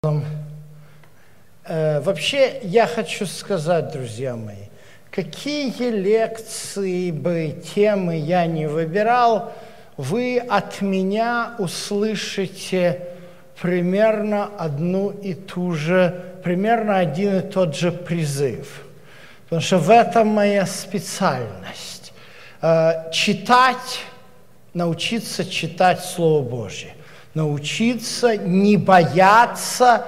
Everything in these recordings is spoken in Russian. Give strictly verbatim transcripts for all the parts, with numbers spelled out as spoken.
Вообще, я хочу сказать, друзья мои, какие лекции бы, темы я не выбирал, вы от меня услышите примерно одну и ту же, примерно один и тот же призыв. Потому что в этом моя специальность. Читать, научиться читать Слово Божье. Научиться не бояться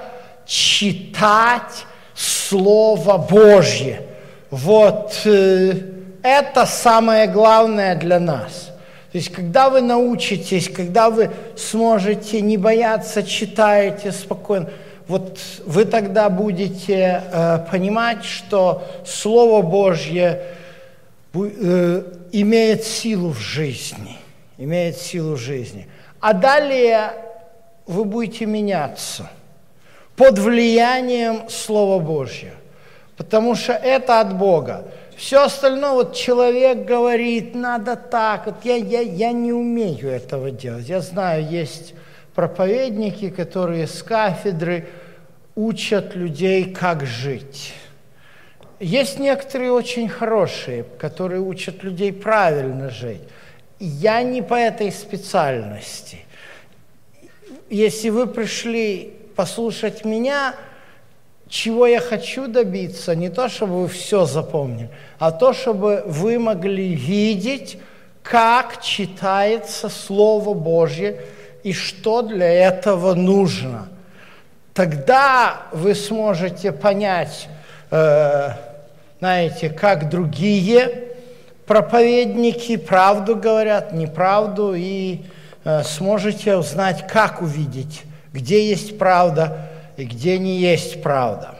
читать Слово Божье. Вот э, это самое главное для нас. То есть, когда вы научитесь, когда вы сможете не бояться, читаете спокойно, вот вы тогда будете э, понимать, что Слово Божье э, имеет силу в жизни. Имеет силу в жизни. А далее вы будете меняться под влиянием Слова Божьего, потому что это от Бога. Все остальное, вот человек говорит, надо так, вот я, я, я не умею этого делать. Я знаю, есть проповедники, которые с кафедры учат людей, как жить. Есть некоторые очень хорошие, которые учат людей правильно жить. Я не по этой специальности. Если вы пришли послушать меня, чего я хочу добиться, не то, чтобы вы все запомнили, а то, чтобы вы могли видеть, как читается Слово Божье и что для этого нужно. Тогда вы сможете понять, э, знаете, как другие проповедники правду говорят, неправду, и э, сможете узнать, как увидеть, где есть правда и где не есть правда.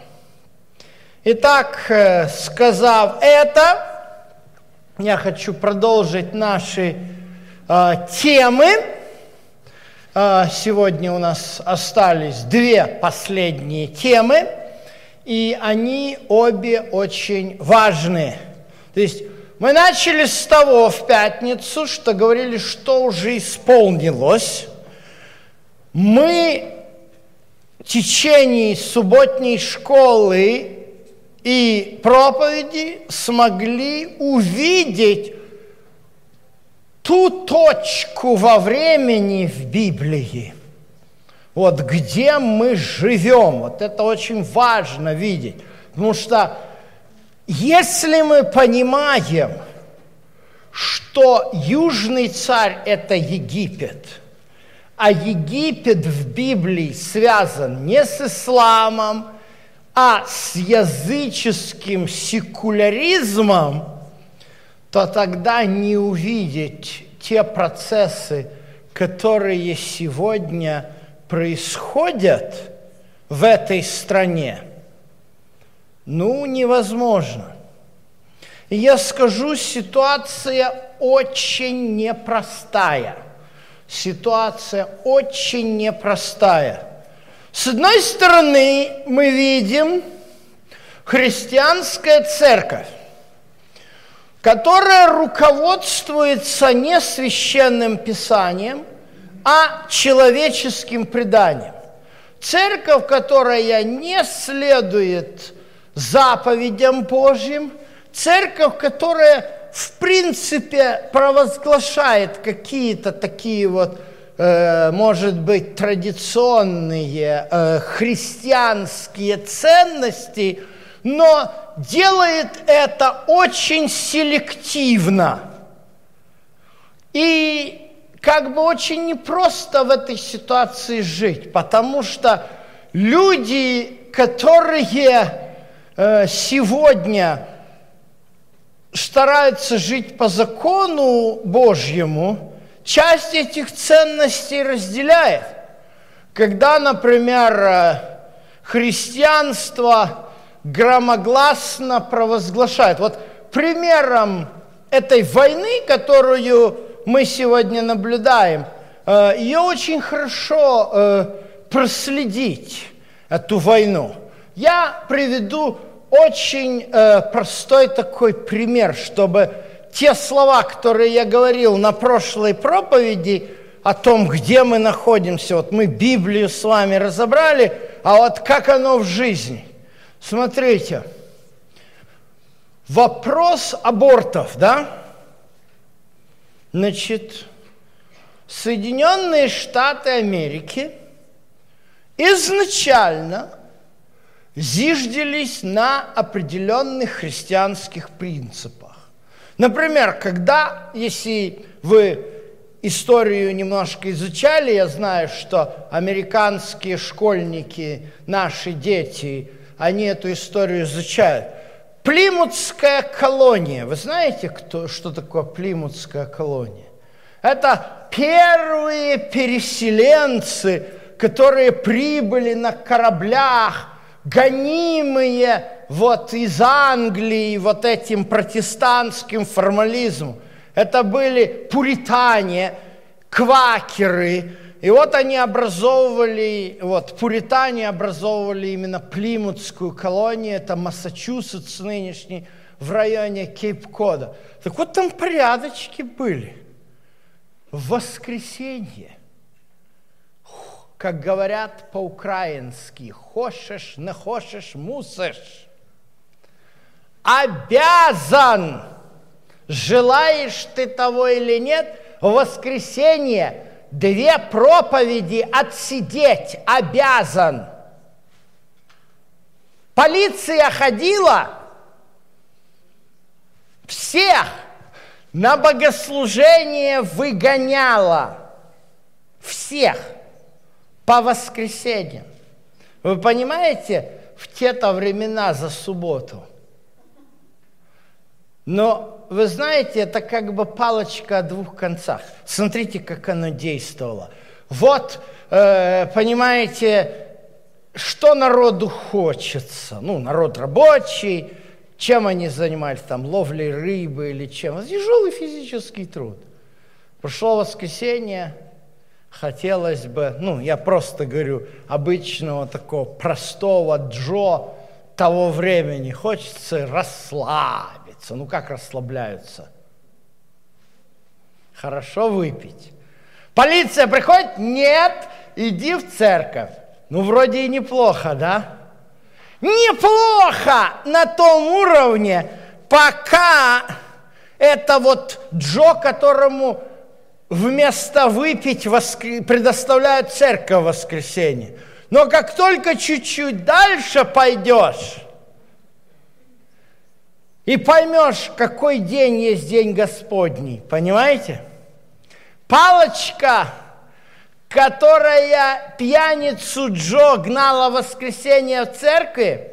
Итак, э, сказав это, я хочу продолжить наши э, темы. Э, сегодня у нас остались две последние темы, и они обе очень важные. То есть мы начали с того в пятницу, что говорили, что уже исполнилось. Мы в течение субботней школы и проповеди смогли увидеть ту точку во времени в Библии, вот где мы живем. Вот это очень важно видеть, потому что если мы понимаем, что южный царь – это Египет, а Египет в Библии связан не с исламом, а с языческим секуляризмом, то тогда не увидеть те процессы, которые сегодня происходят в этой стране, ну, невозможно. И я скажу, ситуация очень непростая. Ситуация очень непростая. С одной стороны, мы видим христианская церковь, которая руководствуется не священным писанием, а человеческим преданием. Церковь, которая не следует заповедям Божьим, церковь, которая в принципе провозглашает какие-то такие вот, э, может быть, традиционные э, христианские ценности, но делает это очень селективно. И как бы очень непросто в этой ситуации жить, потому что люди, которые сегодня стараются жить по закону Божьему, часть этих ценностей разделяет. Когда, например, христианство громогласно провозглашает. Вот примером этой войны, которую мы сегодня наблюдаем, ее очень хорошо проследить, эту войну. Я приведу очень э, простой такой пример, чтобы те слова, которые я говорил на прошлой проповеди о том, где мы находимся, вот мы Библию с вами разобрали, а вот как оно в жизни. Смотрите, вопрос абортов, да? Значит, Соединенные Штаты Америки изначально зиждились на определенных христианских принципах. Например, когда, если вы историю немножко изучали, я знаю, что американские школьники, наши дети, они эту историю изучают. Плимутская колония. Вы знаете, кто, что такое Плимутская колония? Это первые переселенцы, которые прибыли на кораблях, гонимые вот из Англии вот этим протестантским формализмом. Это были пуритане, квакеры. И вот они образовывали, вот пуритане образовывали именно Плимутскую колонию, это Массачусетс нынешний, в районе Кейп-Кода. Так вот там порядочки были. В воскресенье, как говорят по-украински, хочешь, не хочешь, мусишь. Обязан, желаешь ты того или нет, в воскресенье две проповеди отсидеть обязан. Полиция ходила, всех на богослужение выгоняла, всех по воскресеньям. Вы понимаете, в те-то времена за субботу. Но, вы знаете, это как бы палочка о двух концах. Смотрите, как оно действовало. Вот, э, понимаете, что народу хочется. Ну, народ рабочий, чем они занимались, там, ловлей рыбы или чем. Тяжелый физический труд. Прошло воскресенье, хотелось бы, ну, я просто говорю, обычного такого простого Джо того времени, хочется расслабиться. Ну, как расслабляются? Хорошо выпить. Полиция приходит? Нет, иди в церковь. Ну, вроде и неплохо, да? Неплохо на том уровне, пока это вот Джо, которому вместо выпить воскр... предоставляют церковь в воскресенье. Но как только чуть-чуть дальше пойдешь и поймешь, какой день есть день Господний, понимаете? Палочка, которая пьяницу Джо гнала в воскресенье в церкви,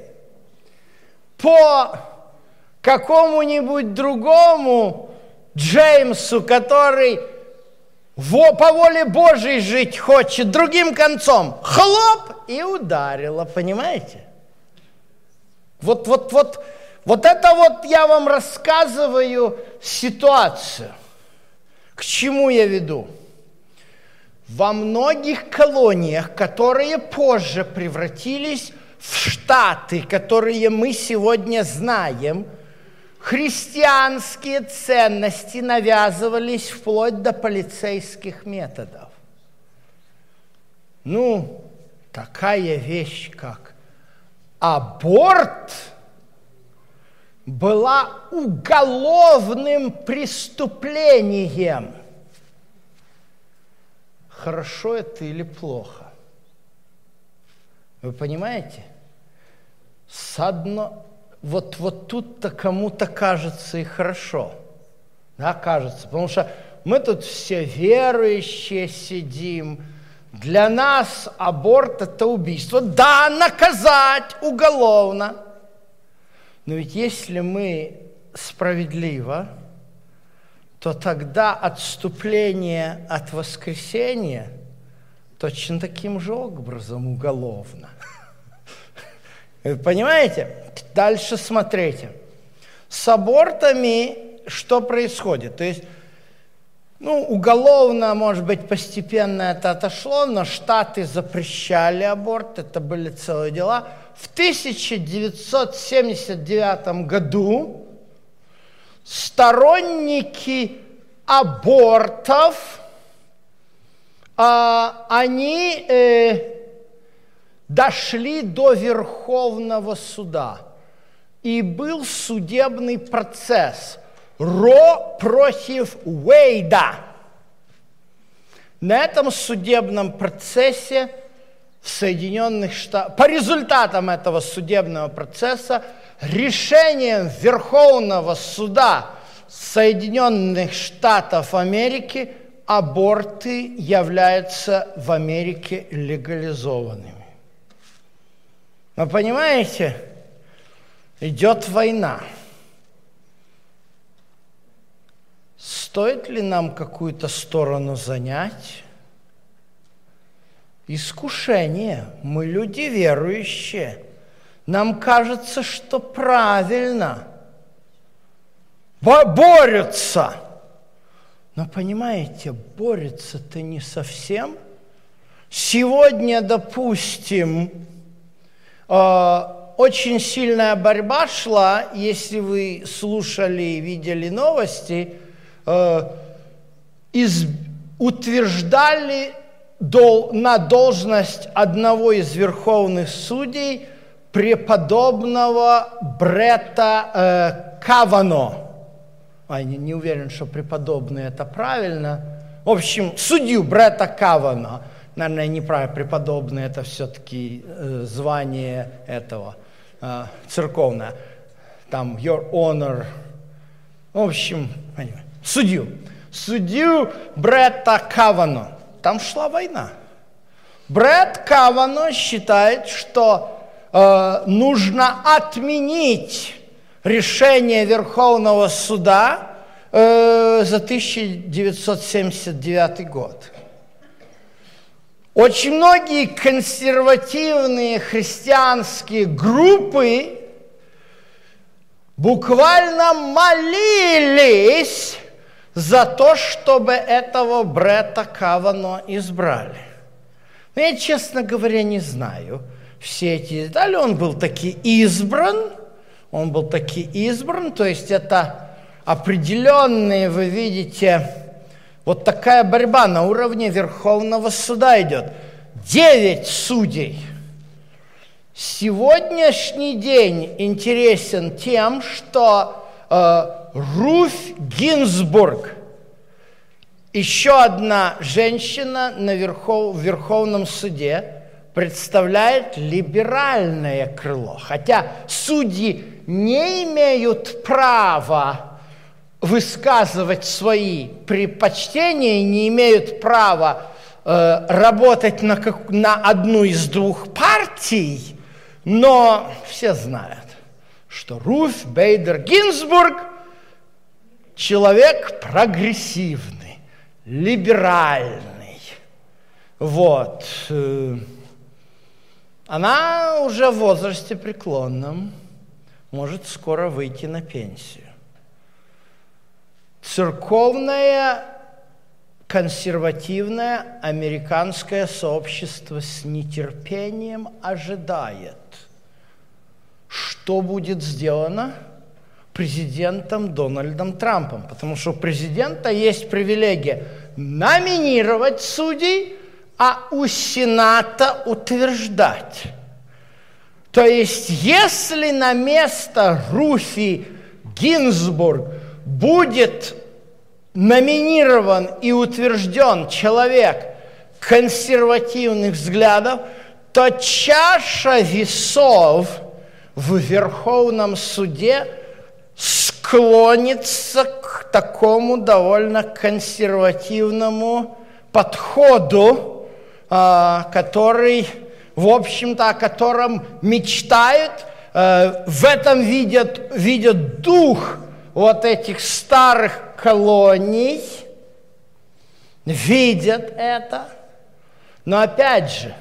по какому-нибудь другому Джеймсу, который во, по воле Божьей жить хочет, другим концом, хлоп, и ударила, понимаете? Вот, вот, вот, вот это вот я вам рассказываю ситуацию. К чему я веду? Во многих колониях, которые позже превратились в штаты, которые мы сегодня знаем, христианские ценности навязывались вплоть до полицейских методов. Ну, такая вещь, как аборт, была уголовным преступлением. Хорошо это или плохо? Вы понимаете? С одно... Вот, вот тут-то кому-то кажется и хорошо. Да, кажется. Потому что мы тут все верующие сидим. Для нас аборт – это убийство. Да, наказать уголовно. Но ведь если мы справедливо, то тогда отступление от воскресения точно таким же образом уголовно. Вы понимаете? Дальше смотрите. С абортами что происходит? То есть, ну, уголовно, может быть, постепенно это отошло, но штаты запрещали аборт, это были целые дела. В тысяча девятьсот семьдесят девятом году сторонники абортов, а, они э, дошли до Верховного суда. И был судебный процесс Ро против Уэйда. На этом судебном процессе в Соединенных Штатах, по результатам этого судебного процесса, решением Верховного суда Соединенных Штатов Америки аборты являются в Америке легализованными. Вы понимаете? Идет война. Стоит ли нам какую-то сторону занять? Искушение. Мы люди верующие. Нам кажется, что правильно. Борются. Но понимаете, борются-то не совсем. Сегодня, допустим, э, очень сильная борьба шла, если вы слушали и видели новости, э, из, утверждали дол, на должность одного из верховных судей преподобного Бретта э, Кавано. Я не, не уверен, что преподобный это правильно. В общем, судью Бретта Кавано. Наверное, неправильно, преподобный это все-таки э, звание этого, э, церковное. Там, your honor. В общем, понимаете, судью. Судью Бретта Кавано. Там шла война. Бретт Кавано считает, что э, нужно отменить решение Верховного суда э, за тысяча девятьсот семьдесят девятый год. Очень многие консервативные христианские группы буквально молились за то, чтобы этого Бретта Кавано избрали. Но я, честно говоря, не знаю все эти детали. Он был таки избран, он был таки избран, то есть это определенные, вы видите, вот такая борьба на уровне Верховного суда идет. Девять судей. Сегодняшний день интересен тем, что э, Руф Гинзбург, еще одна женщина на Верхов, в Верховном суде, представляет либеральное крыло. Хотя судьи не имеют права высказывать свои предпочтения, не имеют права э, работать на, как, на одну из двух партий, но все знают, что Руф Бейдер Гинзбург человек прогрессивный, либеральный. Вот. Она уже в возрасте преклонном, может скоро выйти на пенсию. Церковное консервативное американское сообщество с нетерпением ожидает, что будет сделано президентом Дональдом Трампом. Потому что у президента есть привилегия номинировать судей, а у Сената утверждать. То есть, если на место Руфи Гинзбург будет номинирован и утвержден человек консервативных взглядов, то чаша весов в Верховном суде склонится к такому довольно консервативному подходу, который, в общем-то, о котором мечтают, в этом видят, видят дух вот этих старых колоний, видят это. Но опять же,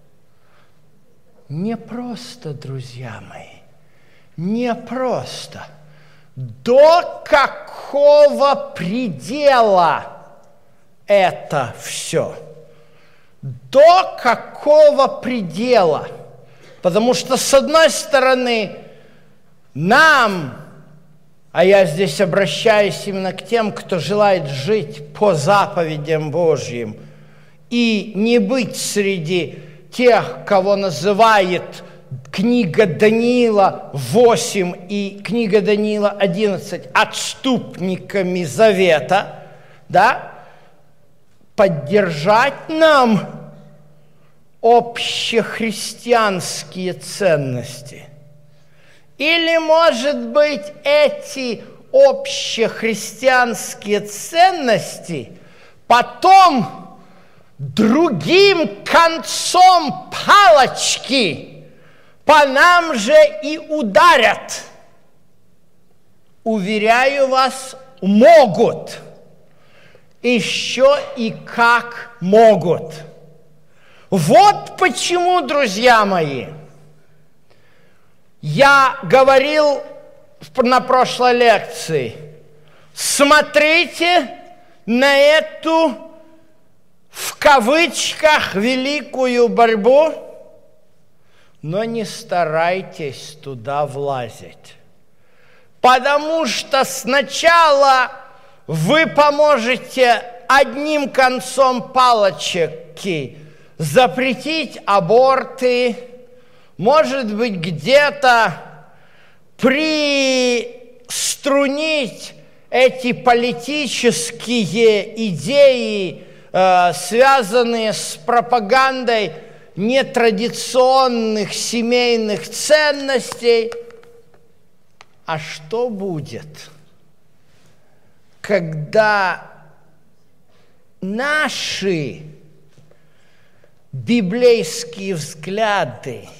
не просто, друзья мои, не просто. До какого предела это все? До какого предела? Потому что, с одной стороны, нам, а я здесь обращаюсь именно к тем, кто желает жить по заповедям Божьим и не быть среди тех, кого называет книга Даниила восемь и книга Даниила одиннадцать отступниками завета, да, поддержать нам общехристианские ценности. Или, может быть, эти общехристианские ценности потом другим концом палочки по нам же и ударят. Уверяю вас, могут. Еще и как могут. Вот почему, друзья мои, я говорил на прошлой лекции, смотрите на эту, в кавычках, великую борьбу, но не старайтесь туда влазить. Потому что сначала вы поможете одним концом палочки запретить аборты, может быть, где-то приструнить эти политические идеи, э, связанные с пропагандой нетрадиционных семейных ценностей. А что будет, когда наши библейские взгляды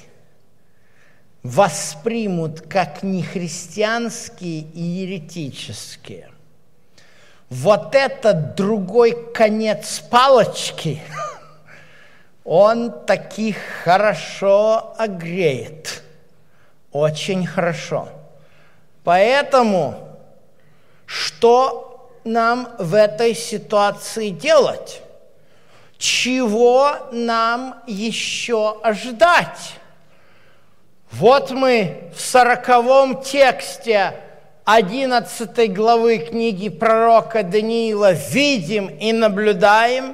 воспримут как нехристианские и еретические? Вот этот другой конец палочки, он таких хорошо огреет, очень хорошо. Поэтому что нам в этой ситуации делать? Чего нам еще ожидать? Вот мы в сороковом тексте одиннадцатой главы книги пророка Даниила видим и наблюдаем.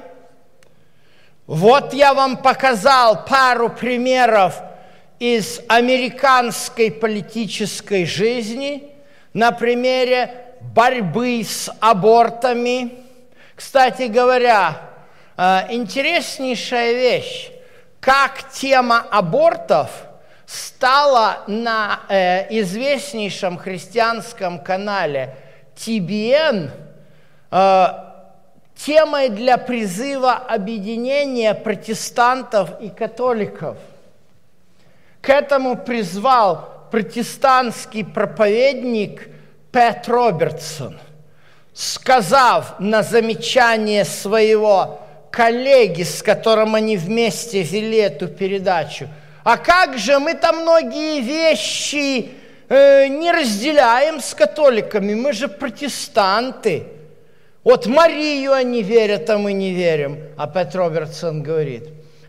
Вот я вам показал пару примеров из американской политической жизни на примере борьбы с абортами. Кстати говоря, интереснейшая вещь, как тема абортов стала на э, известнейшем христианском канале Ти Би Эн э, темой для призыва объединения протестантов и католиков. К этому призвал протестантский проповедник Пэт Робертсон, сказав на замечание своего коллеги, с которым они вместе вели эту передачу: а как же мы там многие вещи э, не разделяем с католиками, мы же протестанты. Вот Марию они верят, а мы не верим. А Пэт Робертсон говорит: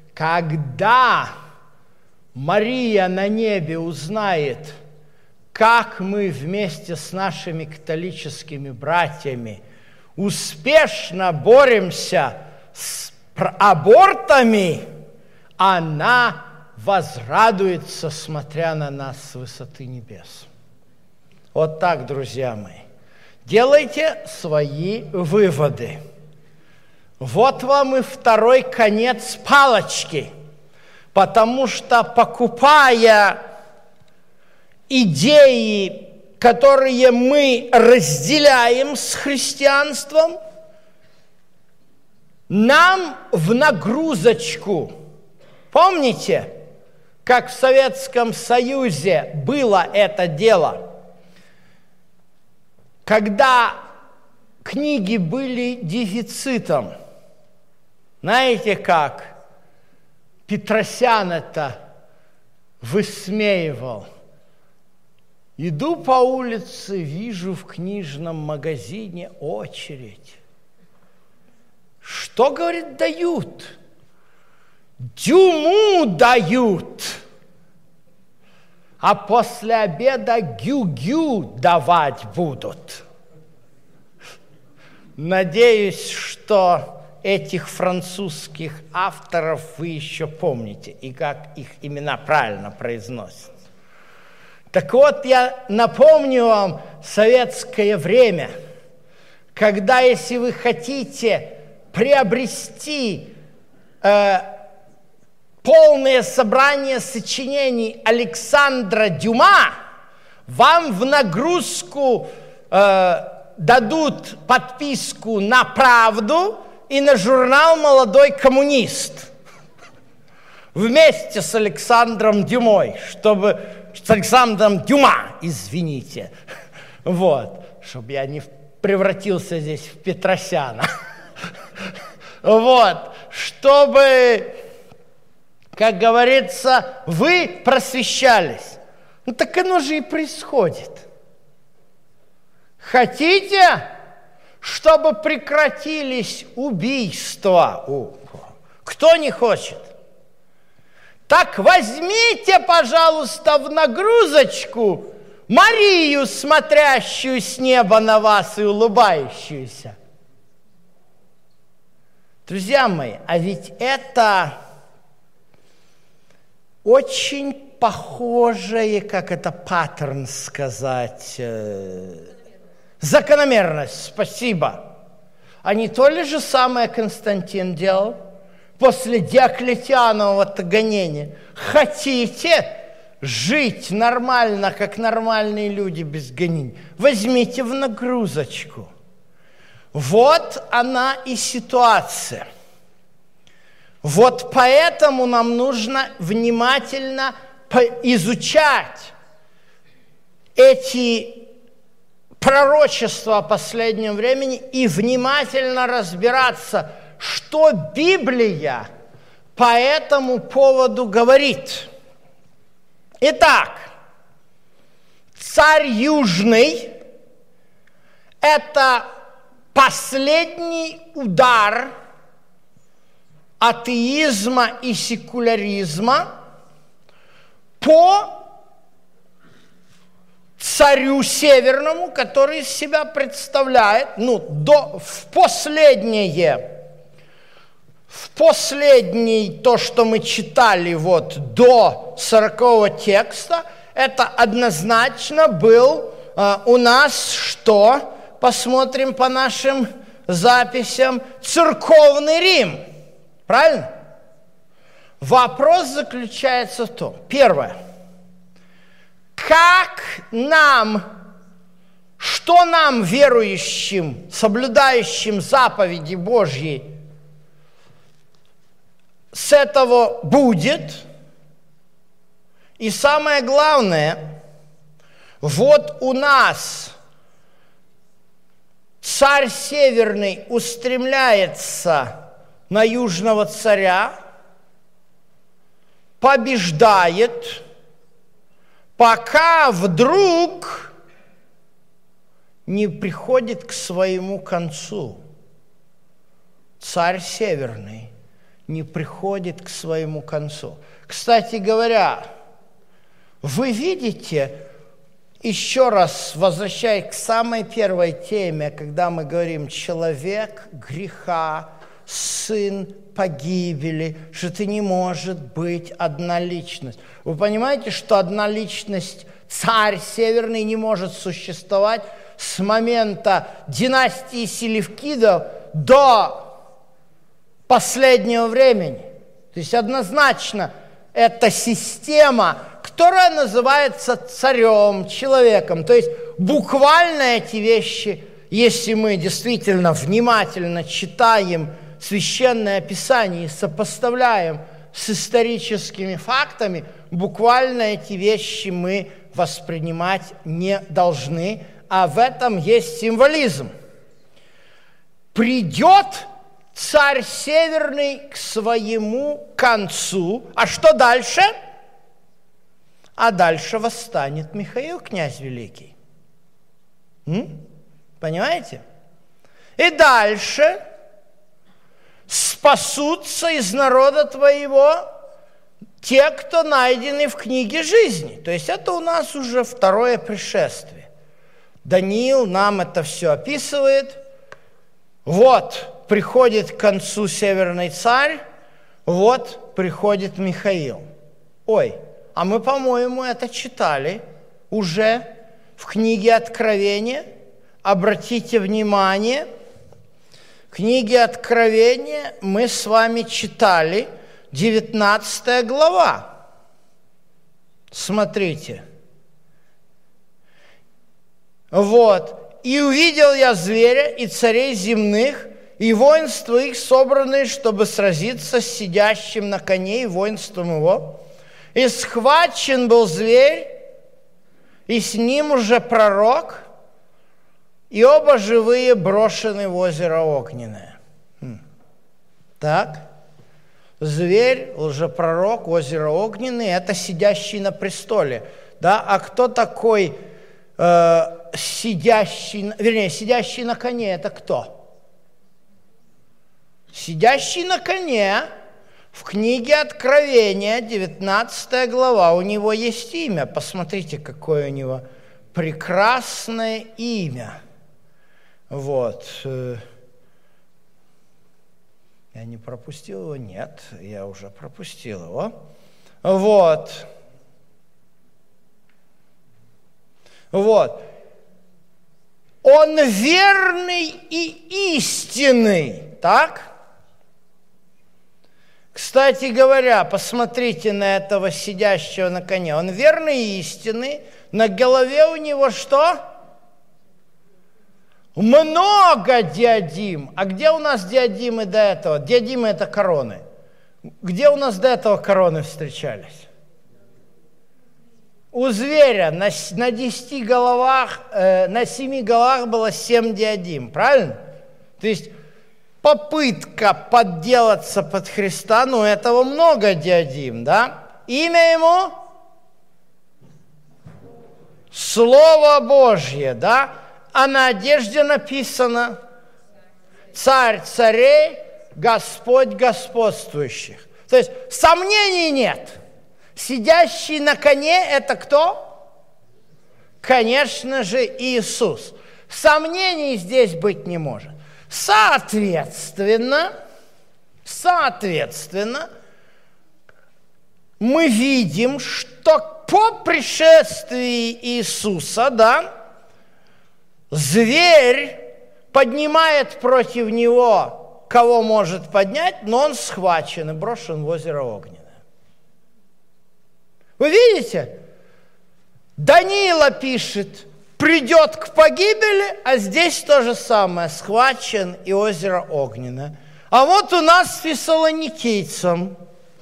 когда Мария на небе узнает, как мы вместе с нашими католическими братьями успешно боремся с абортами, она возрадуется, смотря на нас с высоты небес. Вот так, друзья мои. Делайте свои выводы. Вот вам и второй конец палочки. Потому что, покупая идеи, которые мы разделяем с христианством, нам в нагрузочку, помните, как в Советском Союзе было это дело, когда книги были дефицитом? Знаете как? Петросян это высмеивал. Иду по улице, вижу в книжном магазине очередь. Что, говорит, дают? Дюму дают. А после обеда гю-гю давать будут. Надеюсь, что этих французских авторов вы еще помните, и как их имена правильно произносятся. Так вот, я напомню вам советское время, когда, если вы хотите приобрести э, полное собрание сочинений Александра Дюма, вам в нагрузку э, дадут подписку на «Правду» и на журнал «Молодой коммунист» вместе с Александром Дюмой, чтобы... с Александром Дюма, извините, вот, чтобы я не превратился здесь в Петросяна, вот, чтобы, как говорится, вы просвещались. Ну так оно же и происходит. Хотите, чтобы прекратились убийства? Кто не хочет? Так возьмите, пожалуйста, в нагрузочку Марию, смотрящую с неба на вас и улыбающуюся. Друзья мои, а ведь это очень похожее, как это паттерн сказать, э, закономерность, спасибо. А не то ли же самое Константин делал? После Диоклетианового гонения. Хотите жить нормально, как нормальные люди без гонений? Возьмите в нагрузочку. Вот она и ситуация. Вот поэтому нам нужно внимательно изучать эти пророчества о последнем времени и внимательно разбираться, что Библия по этому поводу говорит. Итак, царь Южный – это последний удар атеизма и секуляризма по царю Северному, который из себя представляет, ну, до, в последнее В последний, то, что мы читали вот до сорокового текста, это однозначно был э, у нас что? Посмотрим по нашим записям. Церковный Рим. Правильно? Вопрос заключается в том. Первое. Как нам, что нам, верующим, соблюдающим заповеди Божьи, с этого будет? И самое главное, вот у нас царь Северный устремляется на южного царя, побеждает, пока вдруг не приходит к своему концу. Царь Северный не приходит к своему концу. Кстати говоря, вы видите, еще раз возвращаясь к самой первой теме, когда мы говорим «человек греха, сын погибели», что это не может быть одна личность. Вы понимаете, что одна личность, царь Северный, не может существовать с момента династии Селевкидов до последнего времени. То есть однозначно это система, которая называется царем, человеком. То есть буквально эти вещи, если мы действительно внимательно читаем Священное Писание и сопоставляем с историческими фактами, буквально эти вещи мы воспринимать не должны, а в этом есть символизм. Придет царь Северный к своему концу. А что дальше? А дальше восстанет Михаил, князь Великий. М? Понимаете? И дальше спасутся из народа твоего те, кто найдены в книге жизни. То есть это у нас уже второе пришествие. Даниил нам это все описывает. Вот приходит к концу Северный царь, вот приходит Михаил. Ой, а мы, по-моему, это читали уже в книге Откровения. Обратите внимание, в книге Откровения мы с вами читали девятнадцатая глава. Смотрите. Вот. «И увидел я зверя и царей земных, и воинство их, собранные, чтобы сразиться с сидящим на коне и воинством его. И схвачен был зверь, и с ним уже пророк, и оба живые брошены в озеро огненное». Хм. Так, зверь, лжепророк, озеро огненное – это сидящий на престоле. Да? А кто такой э, сидящий, вернее, сидящий на коне – это кто? Сидящий на коне в книге Откровения, девятнадцатая глава, у него есть имя. Посмотрите, какое у него прекрасное имя. Вот. Я не пропустил его? Нет, я уже пропустил его. Вот. Вот. Он верный и истинный, так? Кстати говоря, посмотрите на этого сидящего на коне. Он верный и истинный. На голове у него что? Много диадим. А где у нас диадимы до этого? Диадимы – это короны. Где у нас до этого короны встречались? У зверя на, на десяти головах, э, на семи головах было семь диадим. Правильно? То есть попытка подделаться под Христа, ну, этого много диадим, да? Имя ему? Слово Божье, да? А на одежде написано «Царь царей, Господь господствующих». То есть сомнений нет. Сидящий на коне – это кто? Конечно же, Иисус. Сомнений здесь быть не может. Соответственно, соответственно, мы видим, что по пришествии Иисуса, да, зверь поднимает против него, кого может поднять, но он схвачен и брошен в озеро огненное. Вы видите? Даниила пишет, придет к погибели, а здесь то же самое, схвачен и озеро огненное. А вот у нас с Фессалоникийцам.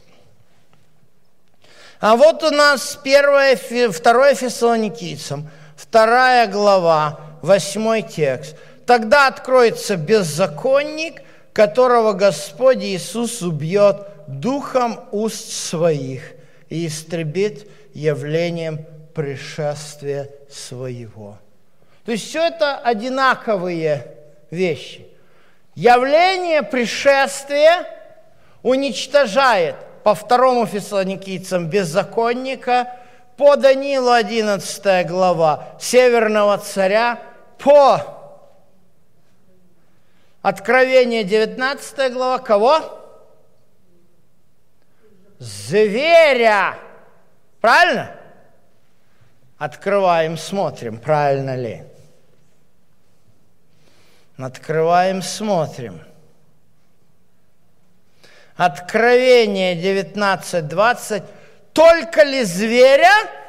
А вот у нас первое, второе Фессалоникийцам, вторая глава, восьмой текст. Тогда откроется беззаконник, которого Господь Иисус убьет духом уст своих и истребит явлением пришествия своего. То есть все это одинаковые вещи. Явление пришествия уничтожает по второму Фессалоникийцам беззаконника, по Даниилу одиннадцатая глава северного царя, по Откровение девятнадцатая глава кого? Зверя. Правильно? Открываем, смотрим, правильно ли. Открываем, смотрим. Откровение девятнадцать двадцать. Только ли зверя?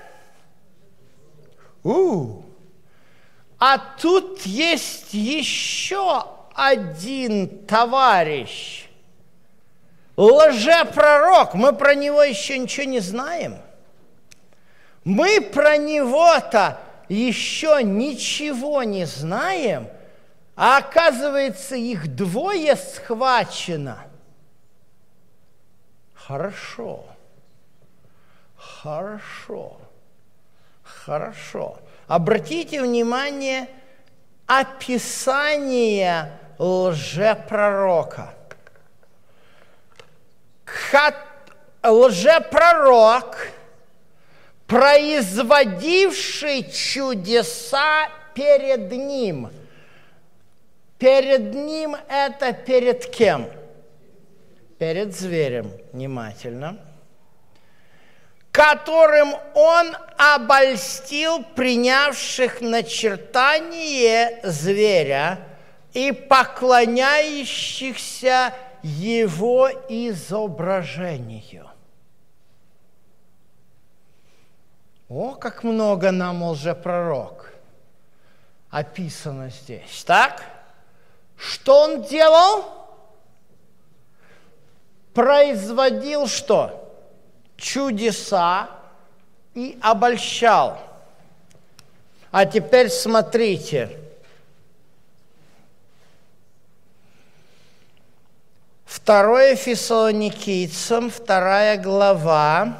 У. А тут есть еще один товарищ. Лжепророк. Мы про него еще ничего не знаем. Мы про него-то еще ничего не знаем, а оказывается, их двое схвачено. Хорошо. Хорошо. Хорошо. Обратите внимание, описание лжепророка. Лжепророк, производивший чудеса перед ним. перед ним это перед кем? Перед зверем, внимательно. Которым он обольстил принявших начертание зверя и поклоняющихся его изображению. О, как много нам лжепророк описано здесь. Так? Что он делал? Производил что? Чудеса и обольщал. А теперь смотрите. Второе Фессалоникийцам, вторая глава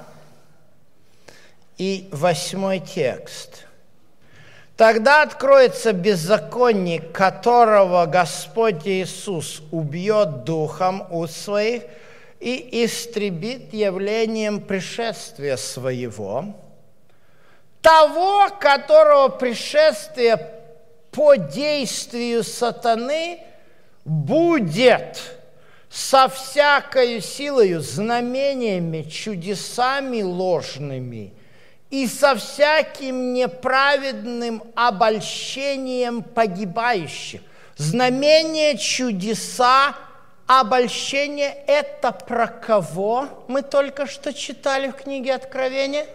и восьмой текст. Тогда откроется беззаконник, которого Господь Иисус убьет духом уст своих и истребит явлением пришествия своего, того, которого пришествие по действию сатаны будет со всякою силою, знамениями, чудесами ложными и со всяким неправедным обольщением погибающих. Знамения, чудеса, обольщение – это про кого мы только что читали в книге Откровения?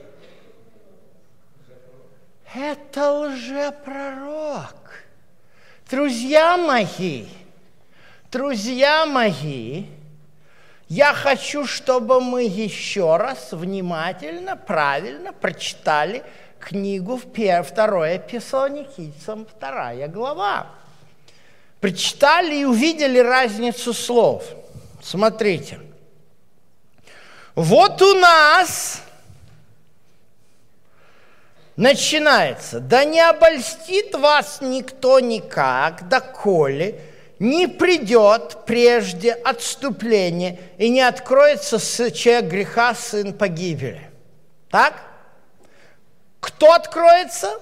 Это лжепророк. Друзья мои, друзья мои, я хочу, чтобы мы еще раз внимательно, правильно прочитали книгу второе Фессалоникийцам, вторая глава. Прочитали и увидели разницу слов. Смотрите. Вот у нас начинается. Да не обольстит вас никто никак, доколе не придет прежде отступление и не откроется человек греха, сын погибели. Так? Кто откроется?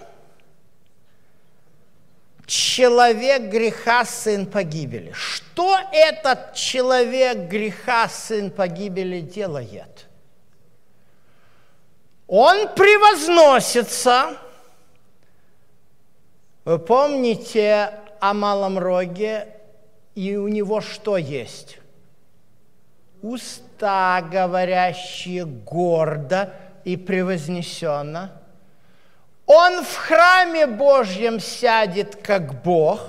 Человек греха, сын погибели. Что этот человек греха, сын погибели делает? Он превозносится. Вы помните о малом роге, и у него что есть? Уста, говорящие гордо и превознесенно. Он в храме Божьем сядет как Бог.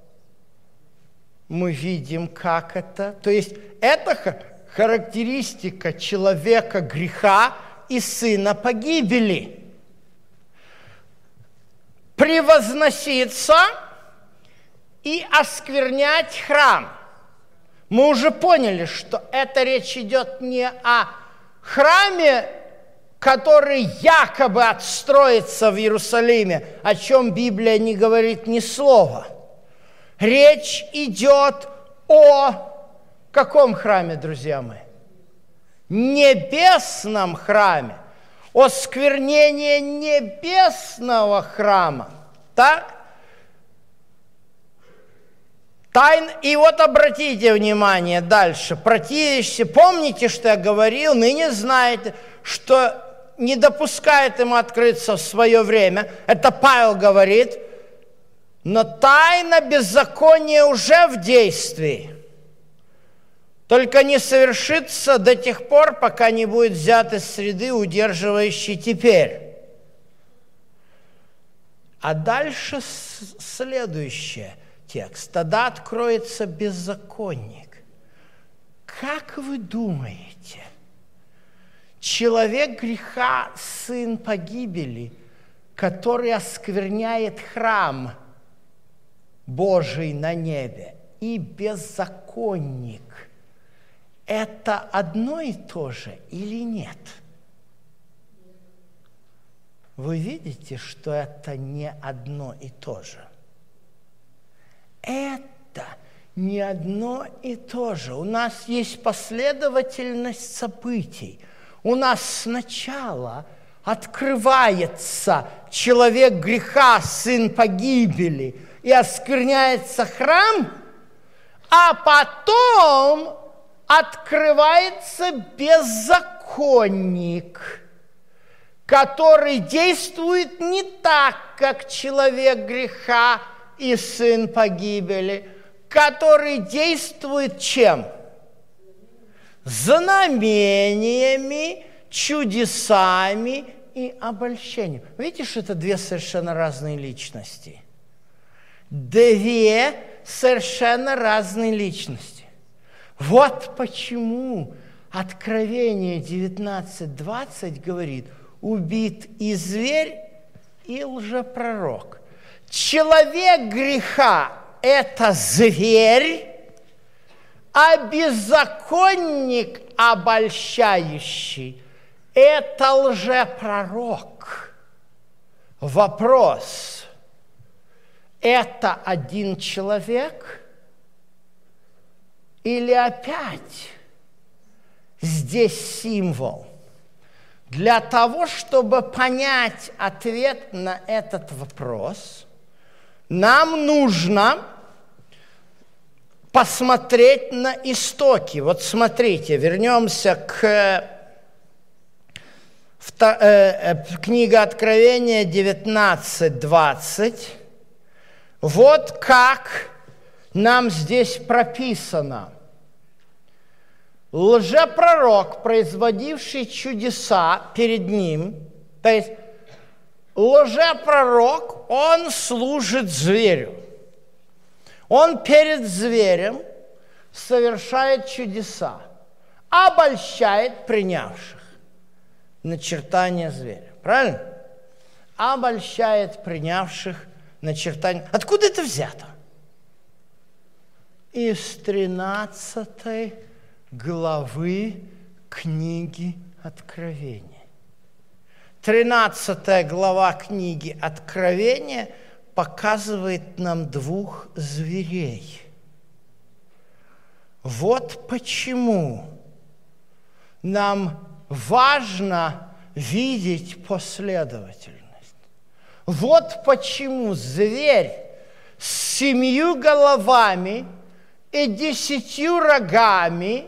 Мы видим, как это. То есть это характеристика человека греха и сына погибели. Превозноситься и осквернять храм. Мы уже поняли, что это речь идет не о храме, который якобы отстроится в Иерусалиме, о чем Библия не говорит ни слова. Речь идет о каком храме, друзья мои? Небесном храме. О сквернении небесного храма. Так? Тайн... И вот обратите внимание дальше. Противящийся, помните, что я говорил, ныне знаете, что не допускает ему открыться в свое время. Это Павел говорит. Но тайна беззакония уже в действии. Только не совершится до тех пор, пока не будет взят из среды, удерживающей теперь. А дальше следующий текст. Тогда откроется беззаконник. Как вы думаете, человек греха, сын погибели, который оскверняет храм Божий на небе, и беззаконник, это одно и то же или нет? Вы видите, что это не одно и то же? Это не одно и то же. У нас есть последовательность событий. У нас сначала открывается человек греха, сын погибели, и оскверняется храм, А потом открывается беззаконник, который действует не так, как человек греха и сын погибели, который действует чем? Знамениями, чудесами и обольщением. Видите, что это две совершенно разные личности? Две совершенно разные личности. Вот почему Откровение девятнадцать двадцать говорит: убит и зверь, и лжепророк. Человек греха – это зверь, а беззаконник, обольщающий, это лжепророк. Вопрос: это один человек или опять здесь символ? Для того, чтобы понять ответ на этот вопрос, нам нужно посмотреть на истоки. Вот смотрите, вернемся к книге Откровения девятнадцать двадцать. Вот как нам здесь прописано. Лжепророк, производивший чудеса перед ним, то есть лжепророк, он служит зверю. Он перед зверем совершает чудеса, обольщает принявших начертания зверя. Правильно? Обольщает принявших начертания. Откуда это взято? Из тринадцатой главы книги Откровения. Тринадцатая глава книги Откровения показывает нам двух зверей. Вот почему нам важно видеть последовательность. Вот почему зверь с семью головами и десятью рогами,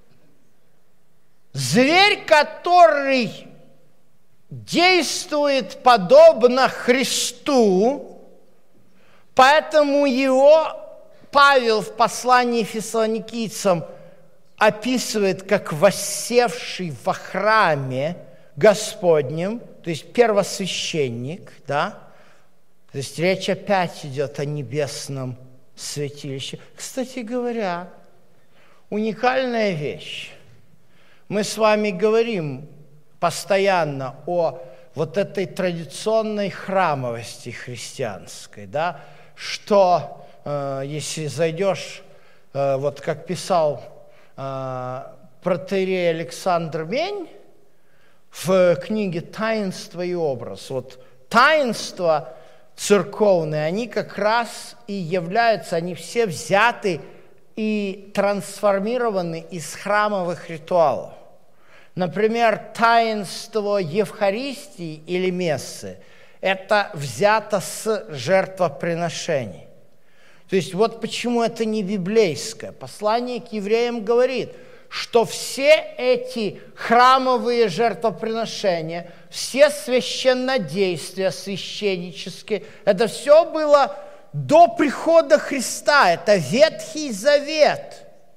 зверь, который действует подобно Христу, поэтому его Павел в послании фессалоникийцам описывает как воссевший во храме Господнем, то есть первосвященник, да? То есть речь опять идет о небесном святилище. Кстати говоря, уникальная вещь. Мы с вами говорим постоянно о вот этой традиционной храмовости христианской, да, что э, если зайдешь, э, вот как писал э, протоиерей Александр Мень в книге «Таинство и образ», вот таинства церковные, они как раз и являются, они все взяты и трансформированы из храмовых ритуалов. Например, таинство Евхаристии или мессы – это взято с жертвоприношений. То есть вот почему это не библейское. Послание к евреям говорит, что все эти храмовые жертвоприношения, все священнодействия священнические, это все было до прихода Христа, это Ветхий Завет.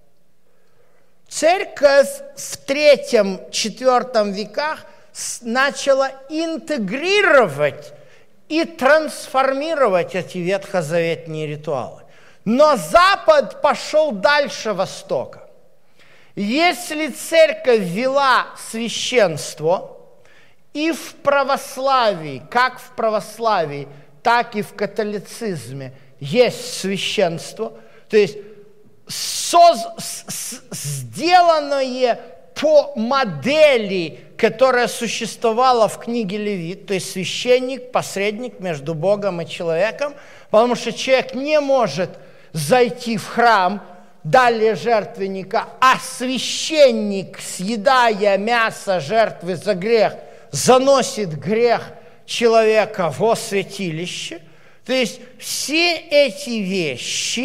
Церковь в третьем-четвертом веках начала интегрировать и трансформировать эти ветхозаветные ритуалы. Но Запад пошел дальше Востока. Если церковь ввела священство и в православии, как в православии, так и в католицизме есть священство, то есть соз, с, сделанное по модели, которая существовала в книге Левит, то есть священник, посредник между Богом и человеком, потому что человек не может зайти в храм далее жертвенника, а священник, съедая мясо жертвы за грех, заносит грех человека во святилище. То есть все эти вещи,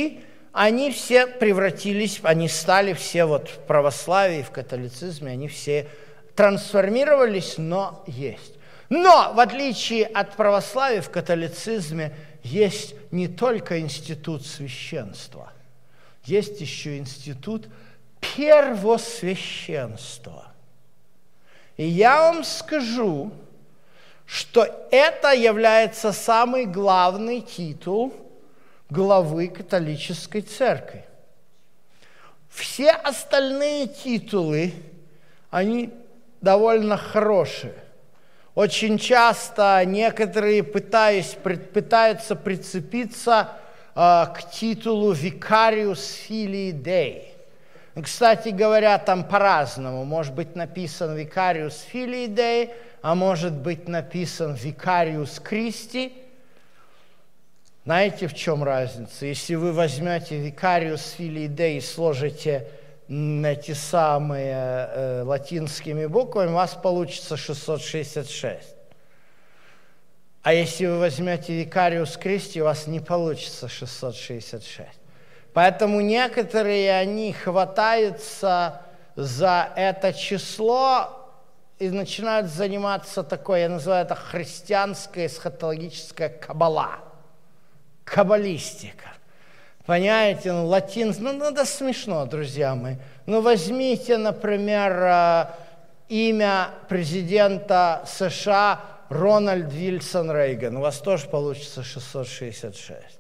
они все превратились, они стали все вот в православии, в католицизме, они все трансформировались, но есть. Но, в отличие от православия, в католицизме есть не только институт священства, есть еще институт первосвященства. И я вам скажу, что это является самый главный титул главы католической церкви. Все остальные титулы, они довольно хорошие. Очень часто некоторые пытаясь, пытаются прицепиться э, к титулу «Vicarius Filii Dei». Кстати говоря, там по-разному. Может быть написан «Vicarius Filii Dei», а может быть написан «Vicarius Christi». Знаете, в чем разница? Если вы возьмете «Vicarius Filii Dei» и сложите эти самые э, латинскими буквами, у вас получится шестьсот шестьдесят шесть. А если вы возьмете «Vicarius Christi», у вас не получится шестьсот шестьдесят шесть. Поэтому некоторые, они хватаются за это число и начинают заниматься такой, я называю это христианская эсхатологическая каббала, каббалистика. Понимаете, ну, латин, ну, ну, да смешно, друзья мои. Ну, возьмите, например, имя президента США Рональд Вильсон Рейган. У вас тоже получится шестьсот шестьдесят шесть.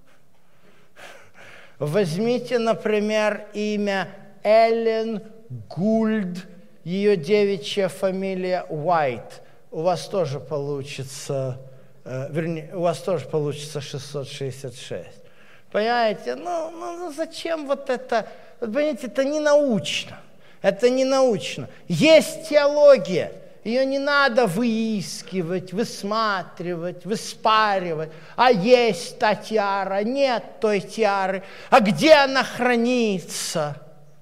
Возьмите, например, имя Эллен Гульд, ее девичья фамилия Уайт. У вас тоже получится, э, вернее, у вас тоже получится шестьсот шестьдесят шесть. Понимаете, ну, ну, ну зачем вот это, понимаете, это не научно, это не научно. Есть теология, ее не надо выискивать, высматривать, выспаривать. А есть та тиара, нет той тиары, а где она хранится?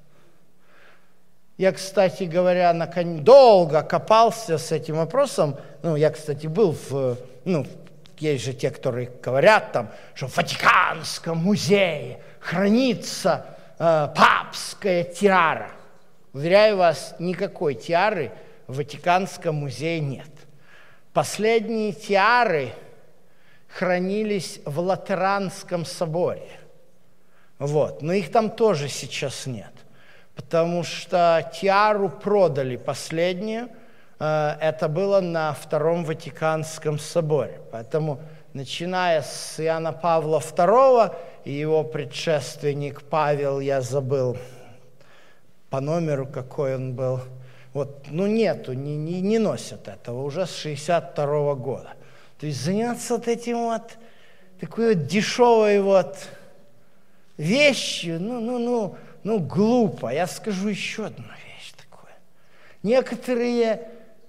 Я, кстати говоря, долго копался с этим вопросом. Ну, я, кстати, был в, ну, есть же те, которые говорят там, что в Ватиканском музее хранится э, папская тиара. Уверяю вас, никакой тиары в Ватиканском музее нет. Последние тиары хранились в Латеранском соборе. Вот. Но их там тоже сейчас нет. Потому что тиару продали последнюю. Это было на Втором Ватиканском соборе. Поэтому, начиная с Иоанна Павла второго и его предшественник Павел, я забыл по номеру, какой он был, вот, ну нету, не, не, не носят этого уже с шестьдесят второго года. То есть заняться вот этим вот, такой вот дешевой вот вещью, ну, ну, ну, ну, глупо. Я скажу еще одну вещь такую. Некоторые...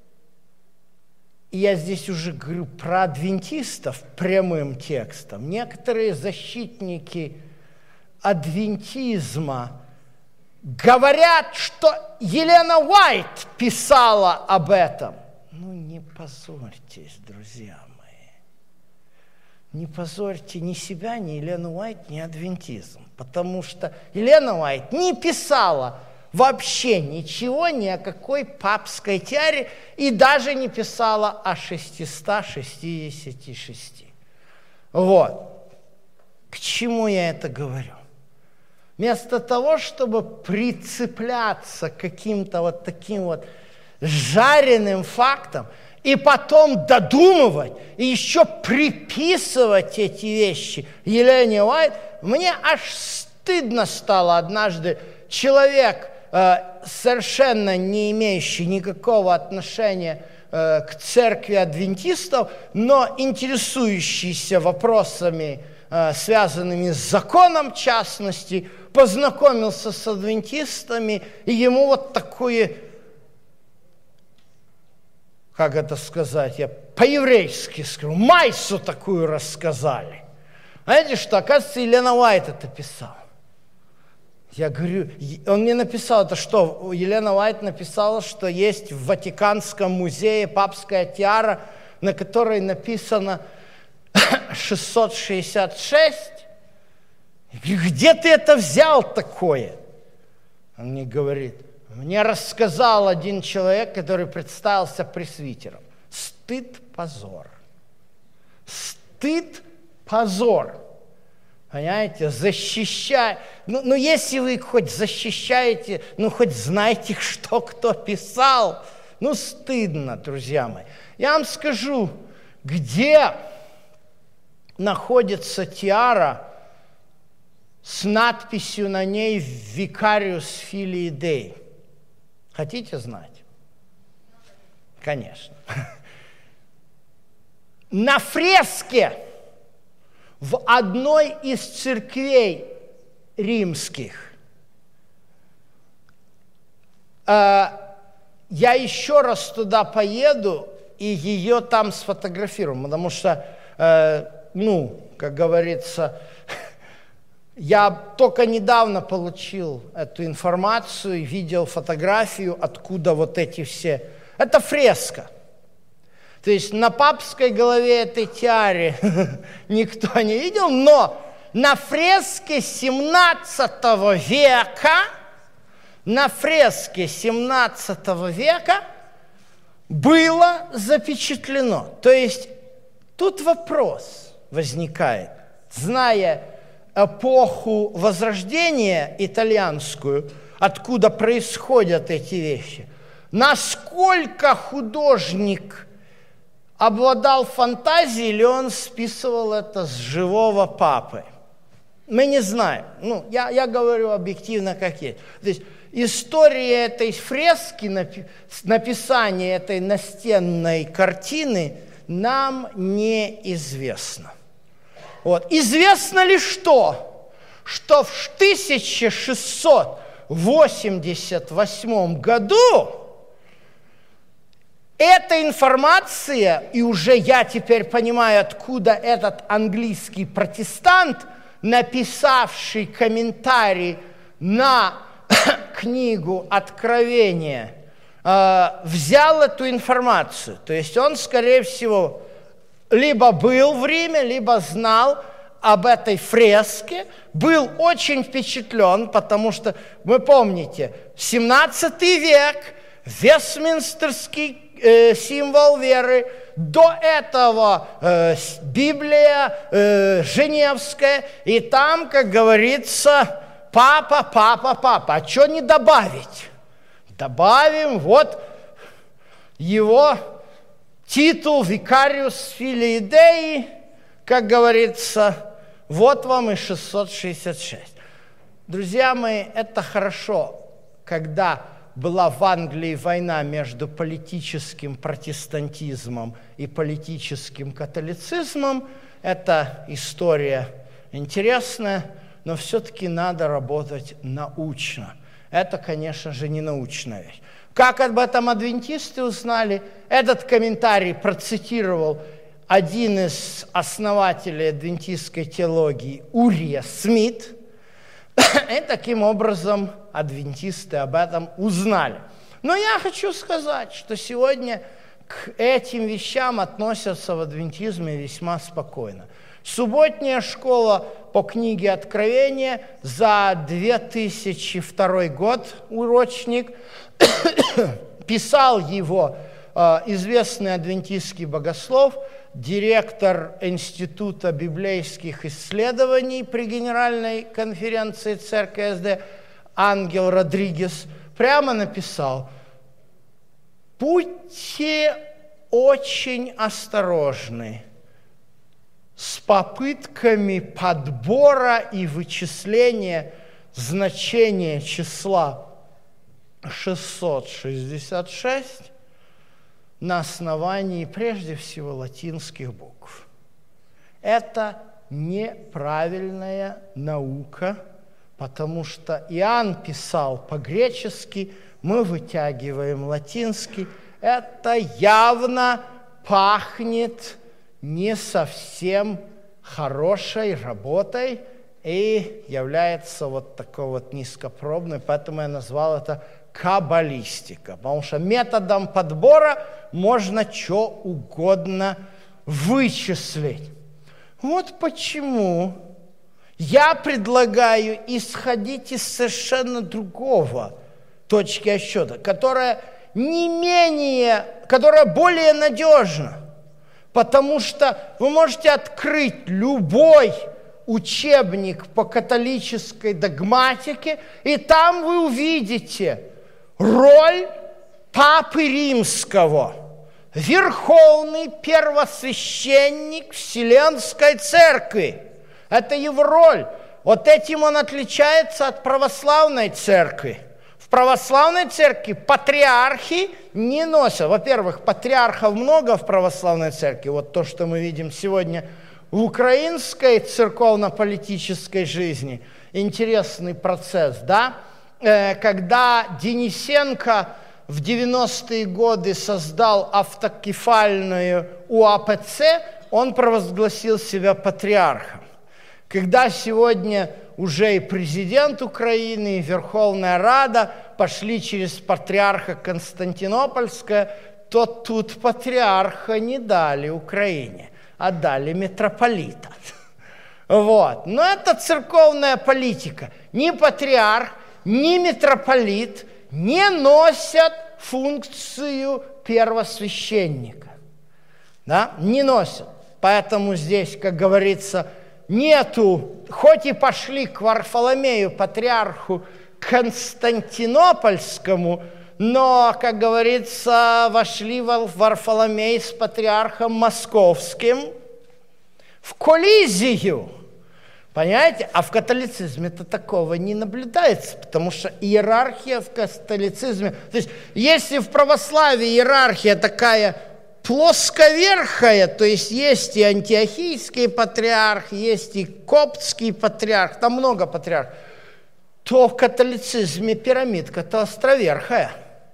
И я здесь уже говорю про адвентистов прямым текстом. Некоторые защитники адвентизма говорят, что Елена Уайт писала об этом. Ну, не позорьтесь, друзья мои. Не позорьте ни себя, ни Елену Уайт, ни адвентизм. Потому что Елена Уайт не писала вообще ничего, ни о какой папской тиаре, и даже не писала о шестистах шестидесяти шести. Вот. К чему я это говорю? Вместо того, чтобы прицепляться к каким-то вот таким вот жареным фактам, и потом додумывать, и еще приписывать эти вещи Елене Уайт, мне аж стыдно стало однажды. Человек, совершенно не имеющий никакого отношения к церкви адвентистов, но интересующийся вопросами, связанными с законом, в частности, познакомился с адвентистами, и ему вот такое, как это сказать, я по-еврейски скажу, майсу такую рассказали. Знаете что, оказывается, Елена Уайт это писала. Я говорю, он мне написал, это что, Елена Уайт написала, что есть в Ватиканском музее папская тиара, на которой написано шестьсот шестьдесят шесть. Я говорю, где ты это взял такое? Он мне говорит, мне рассказал один человек, который представился пресвитером. Стыд, позор. Стыд, позор. Понимаете, защищай. Ну, ну, если вы хоть защищаете, ну, хоть знаете, что кто писал, ну, стыдно, друзья мои. Я вам скажу, где находится тиара с надписью на ней «Викариус Филии Дей». Хотите знать? Конечно. На фреске в одной из церквей римских. Я еще раз туда поеду и ее там сфотографирую, потому что, ну, как говорится, я только недавно получил эту информацию, видел фотографию, откуда вот эти все... Это фреска. То есть на папской голове этой тиары никто не видел, но на фреске семнадцатого века, на фреске семнадцатого века было запечатлено. То есть тут вопрос возникает, зная эпоху Возрождения итальянскую, откуда происходят эти вещи, насколько художник обладал фантазией, или он списывал это с живого папы. Мы не знаем. Ну, я, я говорю объективно, как есть. То есть история этой фрески, написание этой настенной картины нам неизвестно. Вот. Известно ли что? Что в тысяча шестьсот восемьдесят восьмом году эта информация, и уже я теперь понимаю, откуда этот английский протестант, написавший комментарий на книгу Откровения, э, взял эту информацию. То есть он, скорее всего, либо был в Риме, либо знал об этой фреске, был очень впечатлен, потому что, вы помните, семнадцатый век, Вестминстерский э, символ веры, до этого э, Библия э, Женевская, и там, как говорится, папа, папа, папа. А что не добавить? Добавим вот его титул «Викариус Филии Деи», как говорится, вот вам и шестьсот шестьдесят шесть. Друзья мои, это хорошо, когда была в Англии война между политическим протестантизмом и политическим католицизмом. Это история интересная, но все-таки надо работать научно. Это, конечно же, не научная вещь. Как об этом адвентисты узнали? Этот комментарий процитировал один из основателей адвентистской теологии Урия Смит. И таким образом адвентисты об этом узнали. Но я хочу сказать, что сегодня к этим вещам относятся в адвентизме весьма спокойно. Субботняя школа по книге Откровения за две тысячи второй год, урочник, писал его э, известный адвентистский богослов, директор Института библейских исследований при Генеральной конференции Церкви СД Ангел Родригес, прямо написал: будьте очень осторожны с попытками подбора и вычисления значения числа шестьсот шестьдесят шесть на основании, прежде всего, латинских букв. Это неправильная наука, потому что Иоанн писал по-гречески, мы вытягиваем латинский. Это явно пахнет не совсем хорошей работой и является вот такой вот низкопробной, поэтому я назвал это каббалистика, потому что методом подбора можно что угодно вычислить. Вот почему Я предлагаю исходить из совершенно другого точки отсчета, которая не менее, которая более надежна, потому что вы можете открыть любой учебник по католической догматике, и там вы увидите роль Папы Римского, верховный первосвященник Вселенской Церкви. Это его роль. Вот этим он отличается от православной церкви. В православной церкви патриархи не носят. Во-первых, патриархов много в православной церкви. Вот то, что мы видим сегодня в украинской церковно-политической жизни. Интересный процесс, да? Когда Денисенко в девяностые годы создал автокефальную УАПЦ, он провозгласил себя патриархом. Когда сегодня уже и президент Украины, и Верховная Рада пошли через патриарха Константинопольского, то тут патриарха не дали Украине, а дали митрополита. Вот. Но это церковная политика. Ни патриарх, ни митрополит не носят функцию первосвященника. Да? Не носят. Поэтому здесь, как говорится, нету, хоть и пошли к Варфоломею, патриарху Константинопольскому, но, как говорится, вошли в Варфоломей с патриархом Московским в коллизию. Понимаете? А в католицизме-то такого не наблюдается, потому что иерархия в католицизме... То есть, если в православии иерархия такая плосковерхая, то есть есть и антиохийский патриарх, есть и коптский патриарх, там много патриархов, то в католицизме пирамидка-то островерхая.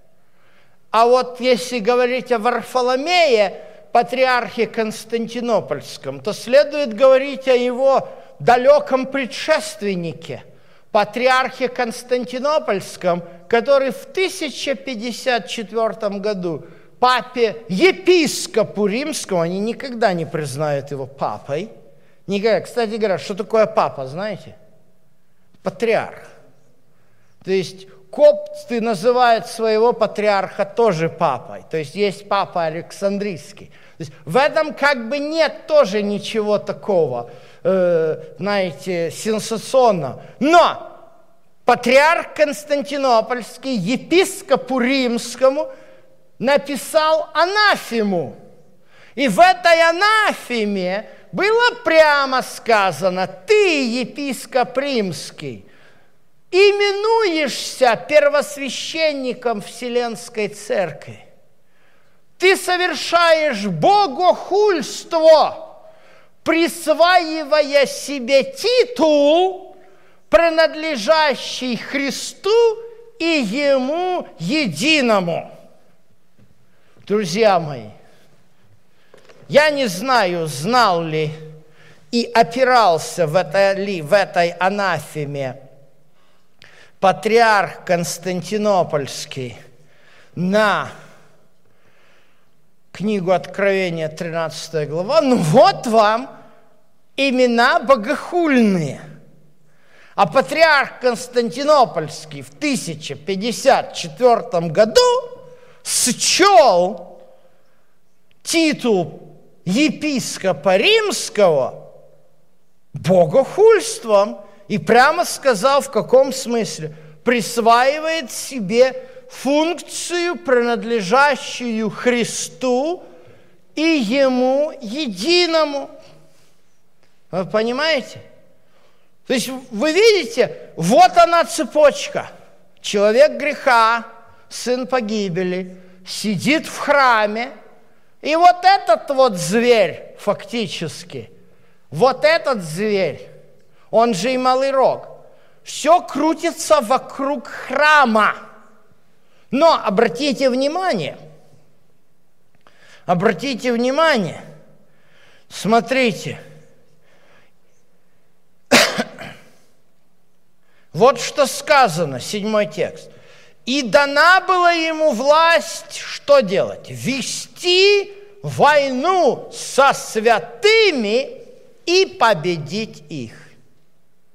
А вот если говорить о Варфоломее, патриархе Константинопольском, то следует говорить о его далеком предшественнике, патриархе Константинопольском, который в тысяча пятьдесят четвёртом году папе епископу римскому, они никогда не признают его папой. Никогда. Кстати говоря, что такое папа, знаете? Патриарх. То есть копты называют своего патриарха тоже папой. То есть есть папа Александрийский. То есть в этом как бы нет тоже ничего такого, э, знаете, сенсационного. Но патриарх Константинопольский епископу римскому написал анафему. И в этой анафеме было прямо сказано: ты, епископ римский, именуешься первосвященником Вселенской Церкви. Ты совершаешь богохульство, присваивая себе титул, принадлежащий Христу и Ему единому. Друзья мои, я не знаю, знал ли и опирался в этой, в этой анафеме патриарх Константинопольский на книгу Откровения, тринадцатая глава. Ну вот вам имена богохульные. А патриарх Константинопольский в тысяча пятьдесят четвёртом году счел титул епископа римского богохульством и прямо сказал, в каком смысле: присваивает себе функцию, принадлежащую Христу и Ему единому. Вы понимаете? То есть вы видите, вот она цепочка. Человек греха, сын погибели, сидит в храме, и вот этот вот зверь фактически, вот этот зверь, он же и малый рог, все крутится вокруг храма. Но обратите внимание, обратите внимание, смотрите, вот что сказано, седьмой текст. И дана была ему власть, что делать? Вести войну со святыми и победить их.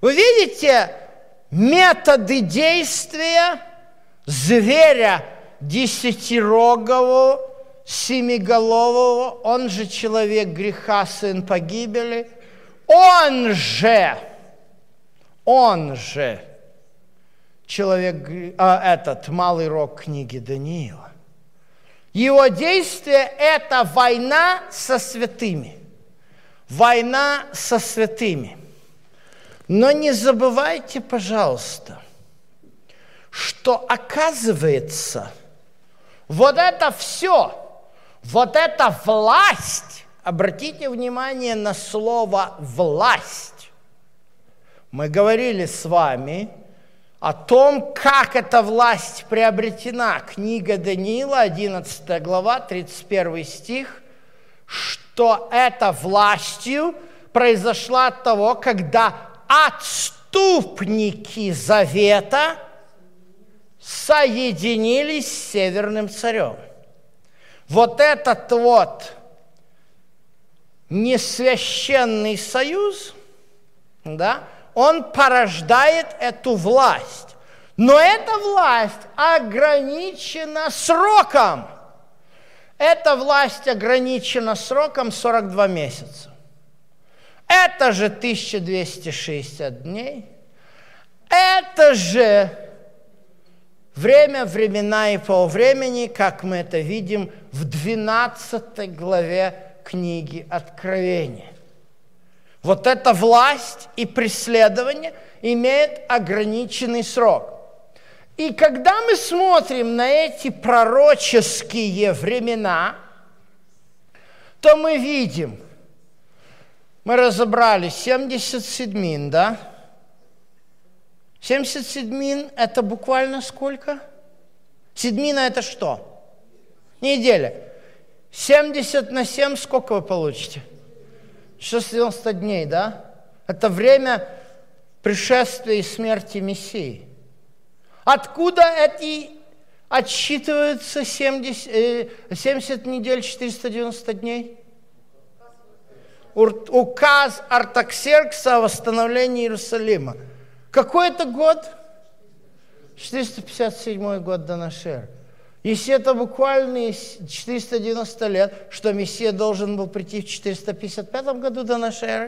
Вы видите методы действия зверя десятирогового, семиголового, он же человек греха, сын погибели, он же, он же человек, а, этот малый рог книги Даниила. Его действие – это война со святыми. Война со святыми. Но не забывайте, пожалуйста, что оказывается, вот это все, вот эта власть, обратите внимание на слово «власть». Мы говорили с вами о том, как эта власть приобретена. Книга Даниила, одиннадцатая глава, тридцать первый стих, что эта властью произошла от того, когда отступники завета соединились с Северным царем. Вот этот вот несвященный союз, да, он порождает эту власть. Но эта власть ограничена сроком. Эта власть ограничена сроком сорок два месяца. Это же тысяча двести шестьдесят дней. Это же время, времена и полвремени, как мы это видим в двенадцатой главе книги Откровения. Вот эта власть и преследование имеют ограниченный срок. И когда мы смотрим на эти пророческие времена, то мы видим, мы разобрали семьдесят седьмин, да? семьдесят седьмин – это буквально сколько? Седьмина – это что? Неделя. семьдесят на семь сколько вы получите? шестьсот девяносто дней, да? Это время пришествия и смерти Мессии. Откуда эти отсчитываются семьдесят, э, семьдесят недель, четыреста девяносто дней? Указ Артаксеркса о восстановлении Иерусалима. Какой это год? четыреста пятьдесят седьмой год до нашей эры. Если это буквально четыреста девяносто лет, что Мессия должен был прийти в четыреста пятьдесят пятом году до нашей эры?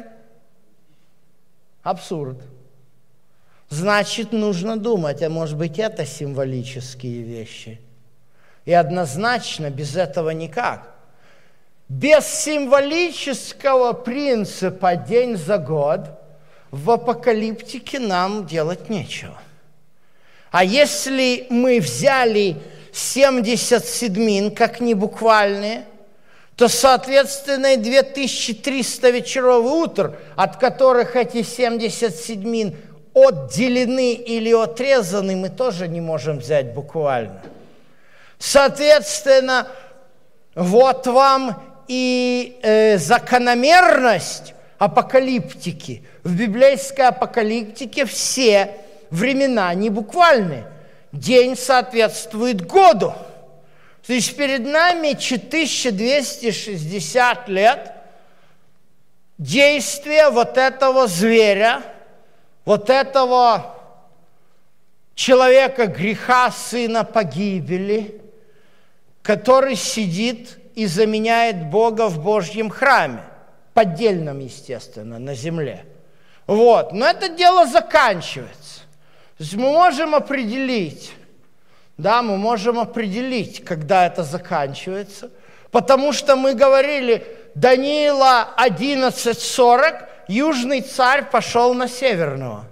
Абсурд. Значит, нужно думать, а может быть, это символические вещи. И однозначно без этого никак. Без символического принципа день за год в апокалиптике нам делать нечего. А если мы взяли семьдесят седьмин, как не буквальные, то, соответственно, и две тысячи триста вечеров и утр, от которых эти семьдесят седьмин отделены или отрезаны, мы тоже не можем взять буквально. Соответственно, вот вам и э, закономерность апокалиптики. В библейской апокалиптике все времена не буквальны. День соответствует году. То есть перед нами тысяча двести шестьдесят лет действия вот этого зверя, вот этого человека греха, сына погибели, который сидит и заменяет Бога в Божьем храме, поддельном, естественно, на земле. Вот. Но это дело заканчивается. То есть мы можем определить, да, мы можем определить, когда это заканчивается, потому что мы говорили, Даниила одиннадцать сорок, южный царь пошел на северного.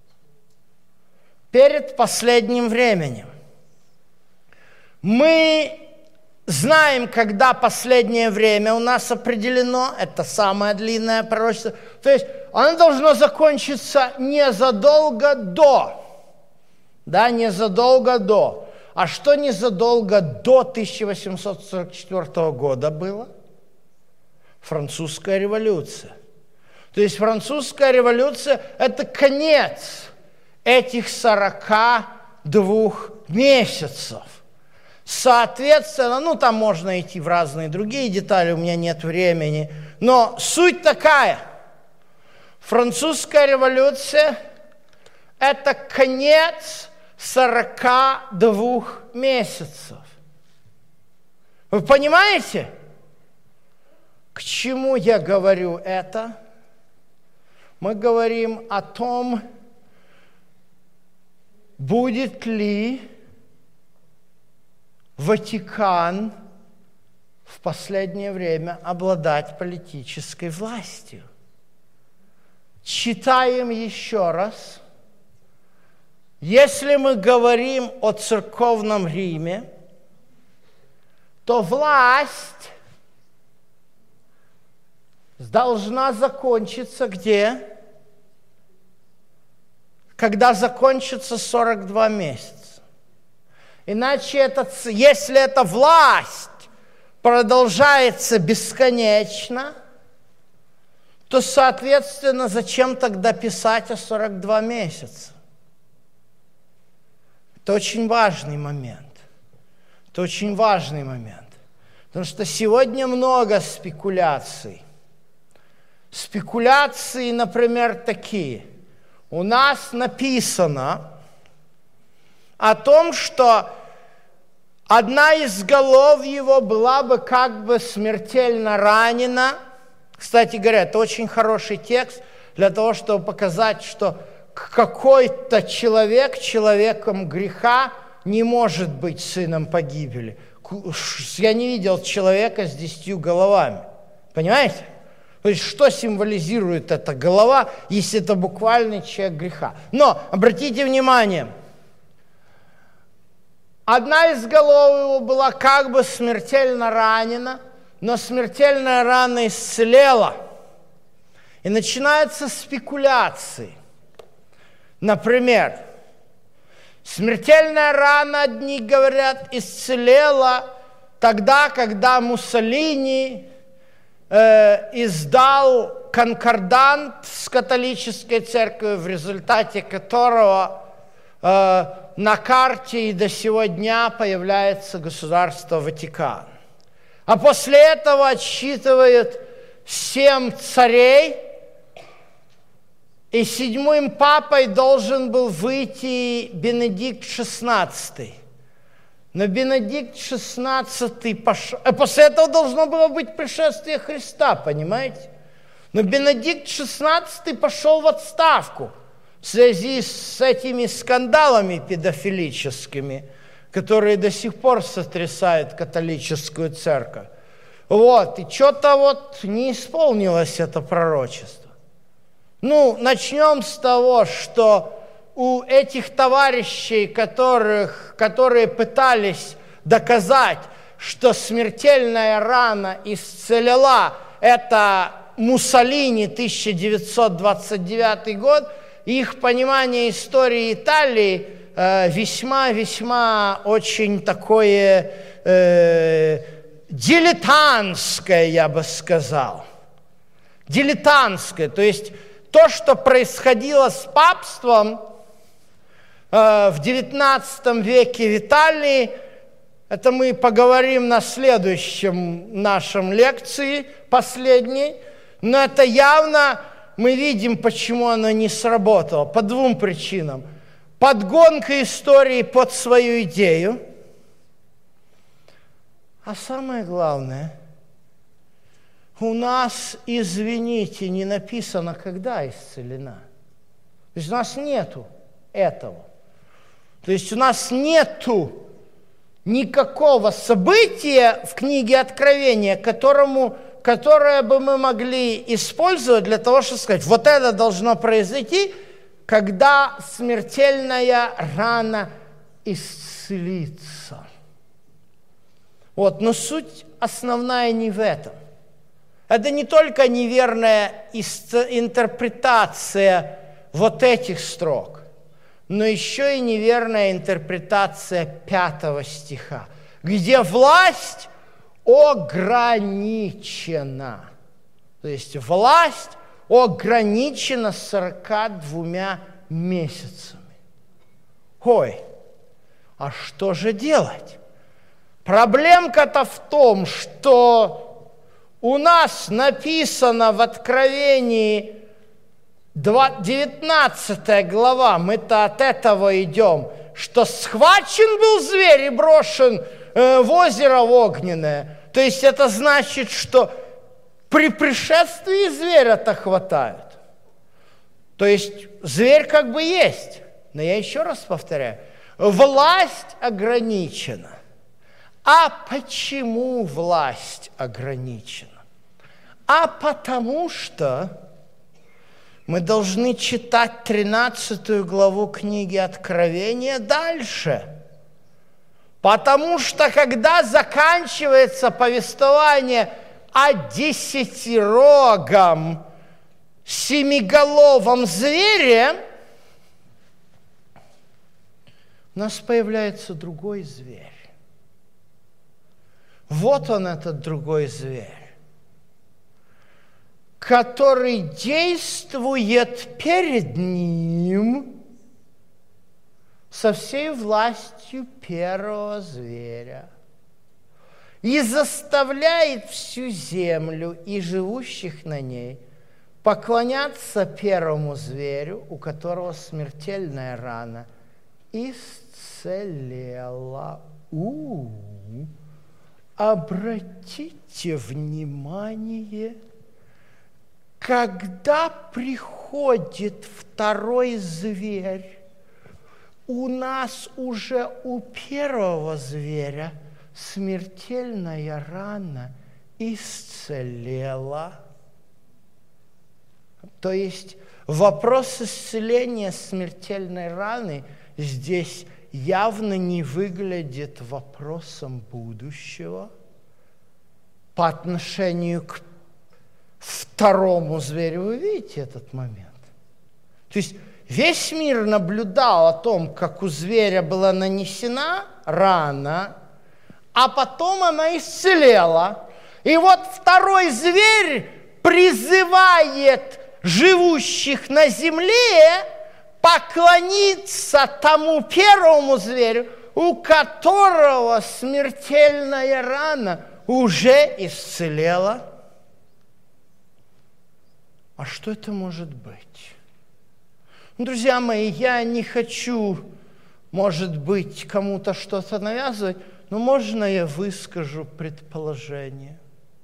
Перед последним временем. Мы знаем, когда последнее время у нас определено, это самое длинное пророчество. То есть оно должно закончиться незадолго до. Да, незадолго до. А что незадолго до тысяча восемьсот сорок четвёртого года было? Французская революция. То есть французская революция – это конец этих сорока двух месяцев. Соответственно, ну там можно идти в разные другие детали, у меня нет времени, но суть такая. Французская революция это конец сорока двух месяцев. Вы понимаете, к чему я говорю это? Мы говорим о том, будет ли Ватикан в последнее время обладать политической властью. Читаем еще раз. Если мы говорим о церковном Риме, то власть должна закончиться где? Когда закончится сорок два месяца. Иначе, это, если эта власть продолжается бесконечно, то, соответственно, зачем тогда писать о сорок два месяца? Это очень важный момент. Это очень важный момент. Потому что сегодня много спекуляций. Спекуляции, например, такие. У нас написано о том, что одна из голов его была бы как бы смертельно ранена. Кстати говоря, это очень хороший текст для того, чтобы показать, что какой-то человек человеком греха не может быть сыном погибели. Я не видел человека с десятью головами. Понимаете? То есть, что символизирует эта голова, если это буквальный человек греха? Но, обратите внимание, одна из голов его была как бы смертельно ранена, но смертельная рана исцелела. И начинаются спекуляции. Например, смертельная рана, одни говорят, исцелела тогда, когда Муссолини э, издал конкордант с католической церковью, в результате которого э, на карте и до сего дня появляется государство Ватикан. А после этого отсчитывают семь царей, и седьмым папой должен был выйти Бенедикт шестнадцатый. Но Бенедикт шестнадцатый пошел... А после этого должно было быть пришествие Христа, понимаете? Но Бенедикт шестнадцатый пошел в отставку в связи с этими скандалами педофилическими, которые до сих пор сотрясают католическую церковь. Вот, и что-то вот не исполнилось это пророчество. Ну, начнем с того, что у этих товарищей, которых, которые пытались доказать, что смертельная рана исцелила, это Муссолини, тысяча девятьсот двадцать девятый год, их понимание истории Италии э, весьма-весьма очень такое э, дилетантское, я бы сказал. Дилетантское, то есть то, что происходило с папством э, в девятнадцатом веке в Италии, это мы поговорим на следующем нашем лекции, последней, но это явно мы видим, почему оно не сработало, по двум причинам. Подгонка истории под свою идею, а самое главное – у нас, извините, не написано, когда исцелена. То есть у нас нету этого. То есть у нас нету никакого события в книге Откровения, которому, которое бы мы могли использовать для того, чтобы сказать, вот это должно произойти, когда смертельная рана исцелится. Вот, но суть основная не в этом. Это не только неверная интерпретация вот этих строк, но еще и неверная интерпретация пятого стиха, где власть ограничена. То есть власть ограничена сорока двумя месяцами. Ой, а что же делать? Проблемка-то в том, что у нас написано в Откровении девятнадцатая глава, мы-то от этого идем, что схвачен был зверь и брошен э, в озеро огненное. То есть это значит, что при пришествии зверя-то хватает. То есть зверь как бы есть. Но я еще раз повторяю, власть ограничена. А почему власть ограничена? А потому что мы должны читать тринадцатую главу книги Откровения дальше. Потому что когда заканчивается повествование о десятирогом семиголовом звере, у нас появляется другой зверь. Вот он, этот другой зверь, который действует перед ним со всей властью первого зверя и заставляет всю землю и живущих на ней поклоняться первому зверю, у которого смертельная рана исцелела. У-у-у. Обратите внимание, когда приходит второй зверь, у нас уже у первого зверя смертельная рана исцелела. То есть вопрос исцеления смертельной раны здесь явно не выглядит вопросом будущего по отношению к второму зверю. Вы видите этот момент? То есть весь мир наблюдал о том, как у зверя была нанесена рана, а потом она исцелела. И вот второй зверь призывает живущих на земле поклониться тому первому зверю, у которого смертельная рана уже исцелела. А что это может быть? Друзья мои, я не хочу, может быть, кому-то что-то навязывать, но можно я выскажу предположение?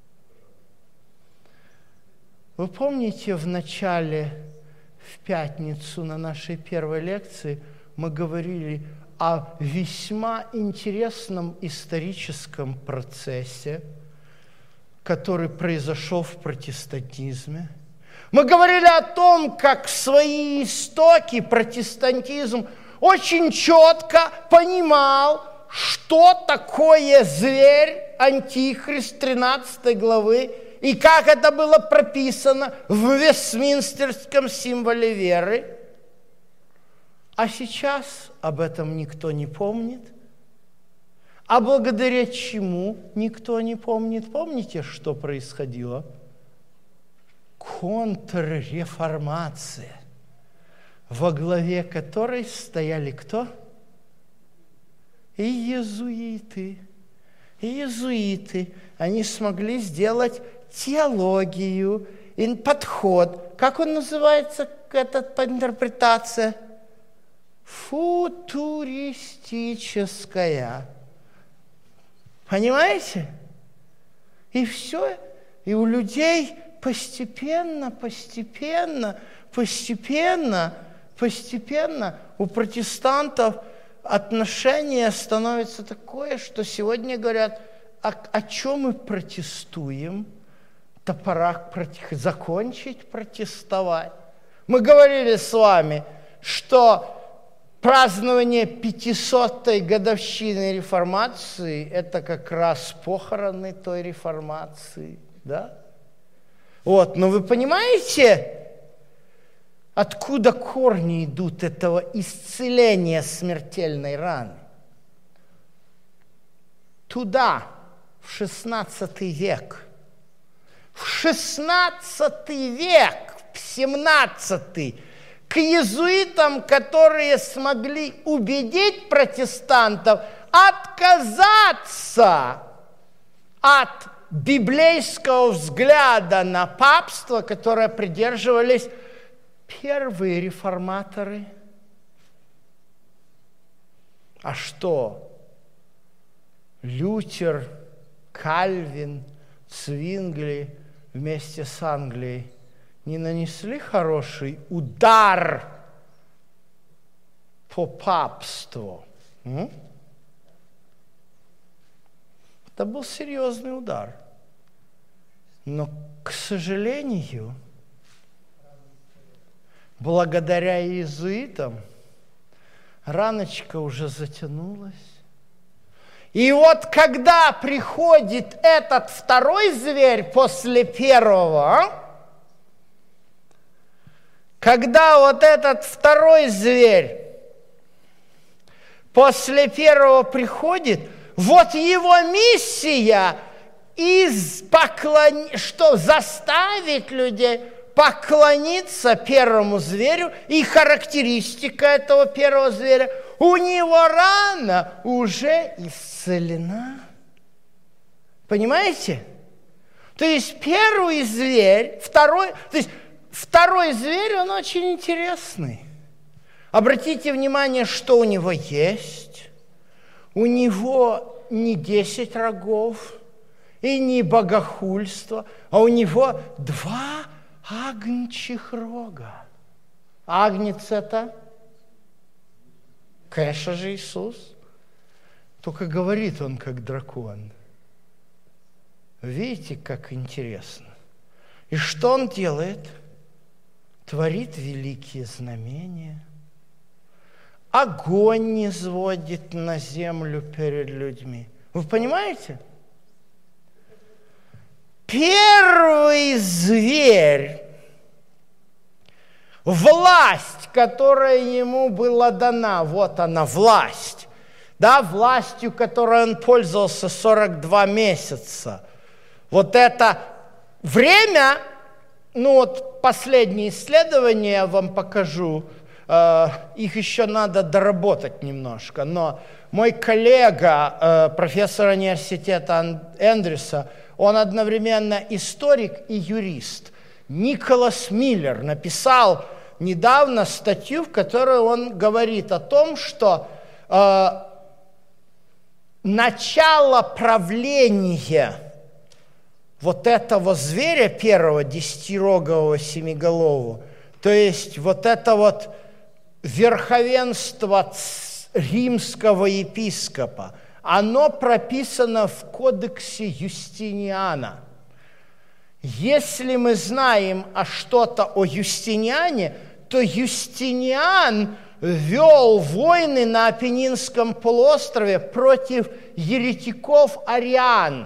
Вы помните, в начале, в пятницу на нашей первой лекции мы говорили о весьма интересном историческом процессе, который произошел в протестантизме. Мы говорили о том, как в свои истоки протестантизм очень четко понимал, что такое зверь, антихрист тринадцатой главы, и как это было прописано в Вестминстерском символе веры. А сейчас об этом никто не помнит. А благодаря чему никто не помнит? Помните, что происходило? Контрреформация, во главе которой стояли кто? И иезуиты. И иезуиты. Они смогли сделать теологию, подход. Как он называется, эта интерпретация? Футуристическая. Понимаете? И все. И у людей постепенно, постепенно, постепенно, постепенно у протестантов отношение становится такое, что сегодня говорят, о, о чем мы протестуем? Да пора проти... закончить протестовать. Мы говорили с вами, что празднование пятисотой годовщины реформации – это как раз похороны той реформации, да? Вот, но вы понимаете, откуда корни идут этого исцеления смертельной раны? Туда, в шестнадцатый век. В шестнадцатый век, в семнадцатый, к иезуитам, которые смогли убедить протестантов отказаться от библейского взгляда на папство, которое придерживались первые реформаторы. А что? Лютер, Кальвин, Цвингли вместе с Англией не нанесли хороший удар по папству? М? Это был серьезный удар. Но, к сожалению, благодаря иезуитам раночка уже затянулась. И вот когда приходит этот второй зверь после первого, когда вот этот второй зверь после первого приходит, вот его миссия из поклон... что заставить людей поклониться первому зверю, и характеристика этого первого зверя: у него рана уже исцелена. Понимаете? То есть первый зверь, второй, то есть второй зверь, он очень интересный. Обратите внимание, что у него есть. У него не десять рогов и не богохульство, а у него два агнчих рога. Агнец это, конечно же, Иисус. Только говорит он как дракон. Видите, как интересно. И что он делает? Творит великие знамения. Огонь низводит на землю перед людьми. Вы понимаете? Первый зверь, власть, которая ему была дана, вот она, власть, да, властью, которой он пользовался сорок два месяца. Вот это время, ну вот последние исследования я вам покажу, э, их еще надо доработать немножко, но мой коллега, э, профессор университета Эндрюса, он одновременно историк и юрист. Николас Миллер написал недавно статью, в которой он говорит о том, что э, начало правления вот этого зверя первого, десятирогового, семиголового, то есть вот это вот верховенство римского епископа, оно прописано в кодексе Юстиниана. Если мы знаем о что-то о Юстиниане, то Юстиниан вел войны на Апеннинском полуострове против еретиков-ариан.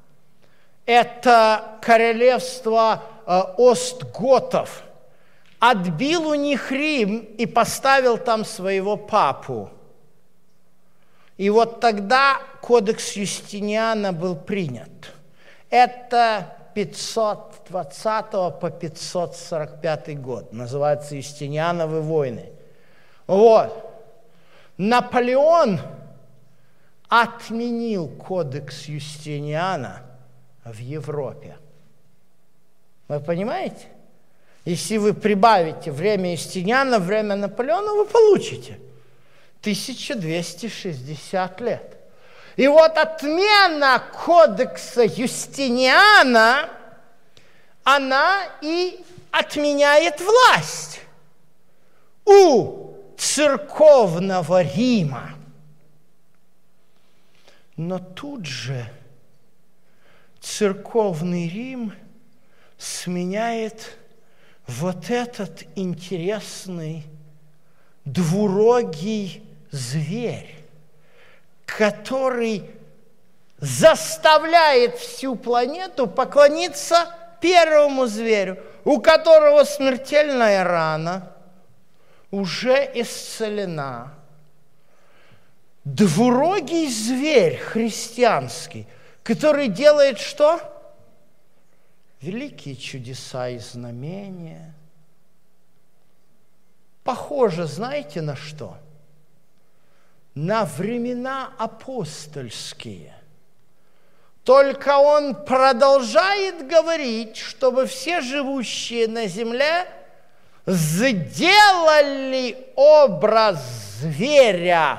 Это королевство э, остготов. Отбил у них Рим и поставил там своего папу. И вот тогда кодекс Юстиниана был принят. Это пятьсот двадцатого по пятьсот сорок пятый год. Называется Юстиниановы войны. Вот. Наполеон отменил кодекс Юстиниана в Европе. Вы понимаете? Если вы прибавите время Юстиниана, время Наполеона, вы получите тысяча двести шестьдесят лет. И вот отмена кодекса Юстиниана, она и отменяет власть у церковного Рима. Но тут же церковный Рим сменяет вот этот интересный двурогий зверь, который заставляет всю планету поклониться первому зверю, у которого смертельная рана уже исцелена. Двурогий зверь христианский, который делает что? Великие чудеса и знамения. Похоже, знаете, на что? На времена апостольские. Только он продолжает говорить, чтобы все живущие на земле сделали образ зверя.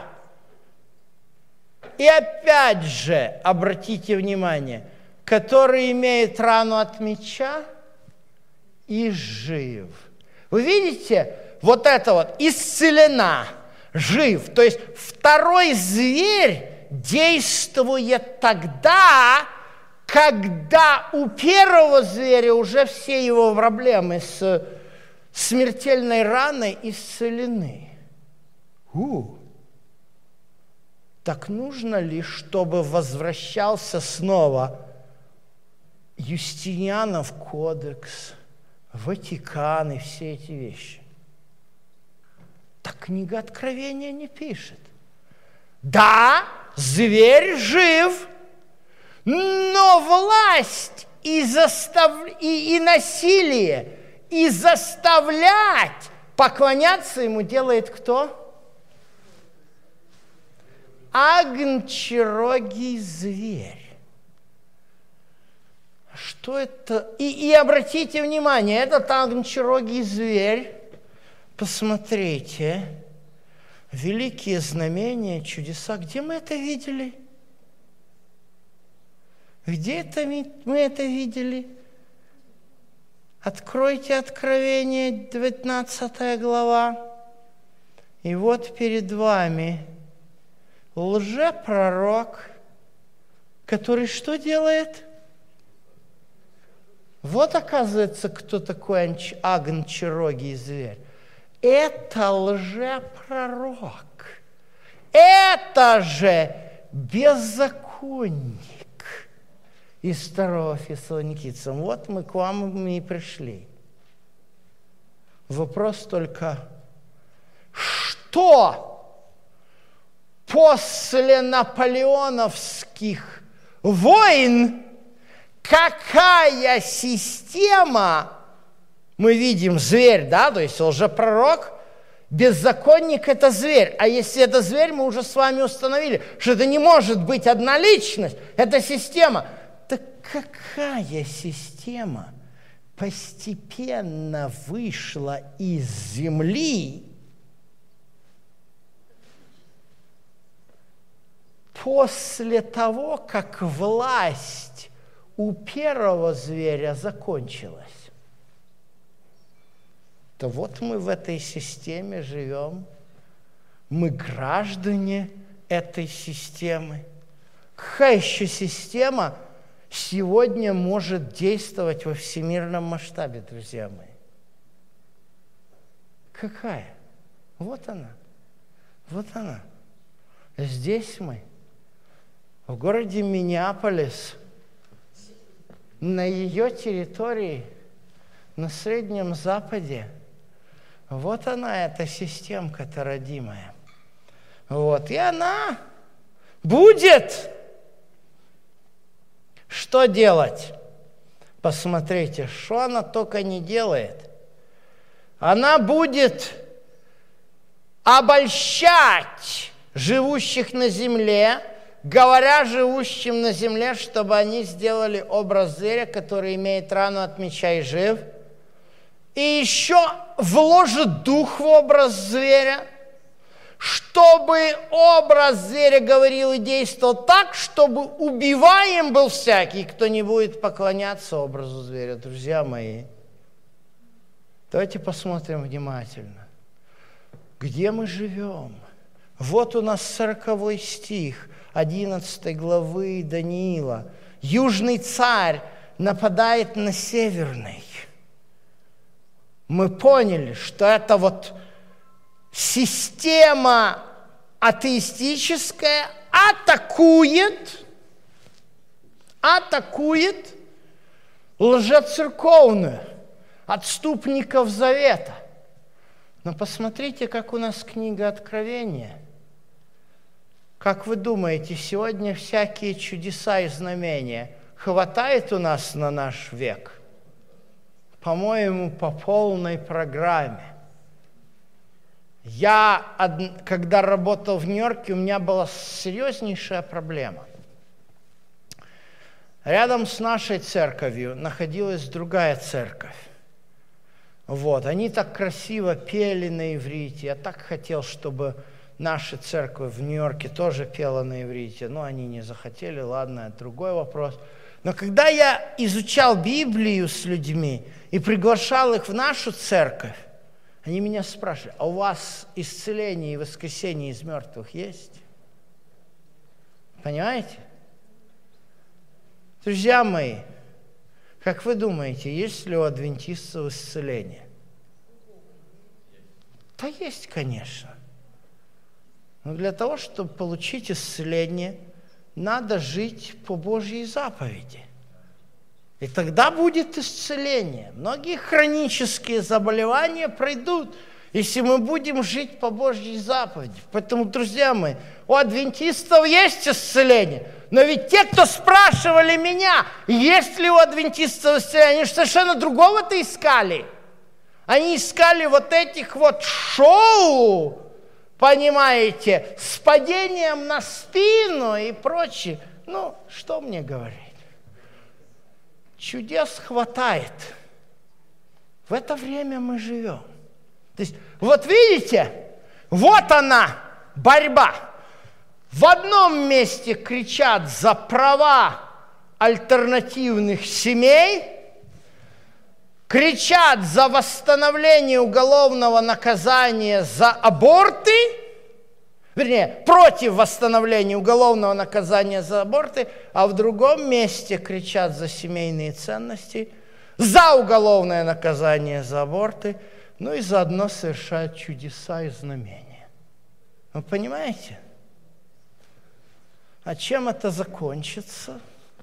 И опять же, обратите внимание, который имеет рану от меча и жив. Вы видите, вот это вот исцелена, жив. То есть второй зверь действует тогда, когда у первого зверя уже все его проблемы с смертельной раной исцелены. У. Так нужно ли, чтобы возвращался снова Юстинианов кодекс, Ватикан и все эти вещи? Так книга Откровения не пишет. Да, зверь жив, но власть и, застав... и, и насилие, и заставлять поклоняться ему делает кто? Агнчерогий зверь. Что это? И, и обратите внимание, этот агнчерогий зверь, посмотрите, великие знамения, чудеса. Где мы это видели? Где это мы это видели? Откройте Откровение, девятнадцатая глава. И вот перед вами лжепророк, который что делает? Вот, оказывается, кто такой агнчерогий зверь. Это лжепророк. Это же беззаконник из второго Фессалоникийцам. Вот мы к вам и пришли. Вопрос только, что после наполеоновских войн, какая система, мы видим зверь, да, то есть лжепророк, беззаконник – это зверь. А если это зверь, мы уже с вами установили, что это не может быть одна личность, это система. Так какая система постепенно вышла из земли после того, как власть у первого зверя закончилась? То вот мы в этой системе живем, мы граждане этой системы. Какая еще система сегодня может действовать во всемирном масштабе, друзья мои? Какая? Вот она. Вот она. Здесь мы, в городе Миннеаполис, на ее территории, на Среднем Западе. Вот она, эта системка-то родимая. Вот, и она будет. Что делать? Посмотрите, что она только не делает. Она будет обольщать живущих на земле, говоря живущим на земле, чтобы они сделали образ зверя, который имеет рану от меча и жив, и еще вложит дух в образ зверя, чтобы образ зверя говорил и действовал так, чтобы убиваем был всякий, кто не будет поклоняться образу зверя. Друзья мои, давайте посмотрим внимательно, где мы живем. Вот у нас сороковой стих одиннадцатой главы Даниила. Южный царь нападает на северный. Мы поняли, что это вот система атеистическая атакует, атакует лжецерковную, отступников завета. Но посмотрите, как у нас книга Откровения. Как вы думаете, сегодня всякие чудеса и знамения хватает у нас на наш век? По-моему, по полной программе. Я, когда работал в Нью-Йорке, у меня была серьезнейшая проблема. Рядом с нашей церковью находилась другая церковь. Вот, они так красиво пели на иврите. Я так хотел, чтобы наша церковь в Нью-Йорке тоже пела на иврите. Но они не захотели, ладно, это другой вопрос. Но когда я изучал Библию с людьми и приглашал их в нашу церковь, они меня спрашивали: а у вас исцеление и воскресение из мертвых есть? Понимаете? Друзья мои, как вы думаете, есть ли у адвентистов исцеление? Да есть, конечно. Но для того, чтобы получить исцеление, надо жить по Божьей заповеди. И тогда будет исцеление. Многие хронические заболевания пройдут, если мы будем жить по Божьей заповеди. Поэтому, друзья мои, у адвентистов есть исцеление. Но ведь те, кто спрашивали меня, есть ли у адвентистов исцеление, они же совершенно другого-то искали. Они искали вот этих вот шоу, понимаете, с падением на спину и прочее. Ну, что мне говорить? Чудес хватает. В это время мы живем. То есть, вот видите, вот она, борьба. В одном месте кричат за права альтернативных семей, кричат за восстановление уголовного наказания за аборты, вернее, против восстановления уголовного наказания за аборты, а в другом месте кричат за семейные ценности, за уголовное наказание за аборты, ну и заодно совершают чудеса и знамения. Вы понимаете? А чем это закончится?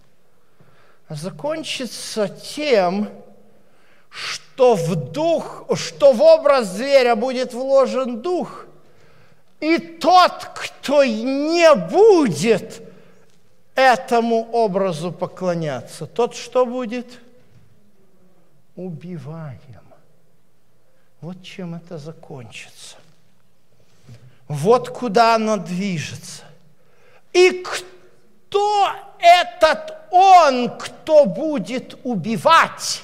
Закончится тем, что в дух, что в образ зверя будет вложен дух, и тот, кто не будет этому образу поклоняться, тот что будет? Убиваем. Вот чем это закончится. Вот куда оно движется. И кто этот он, кто будет убивать?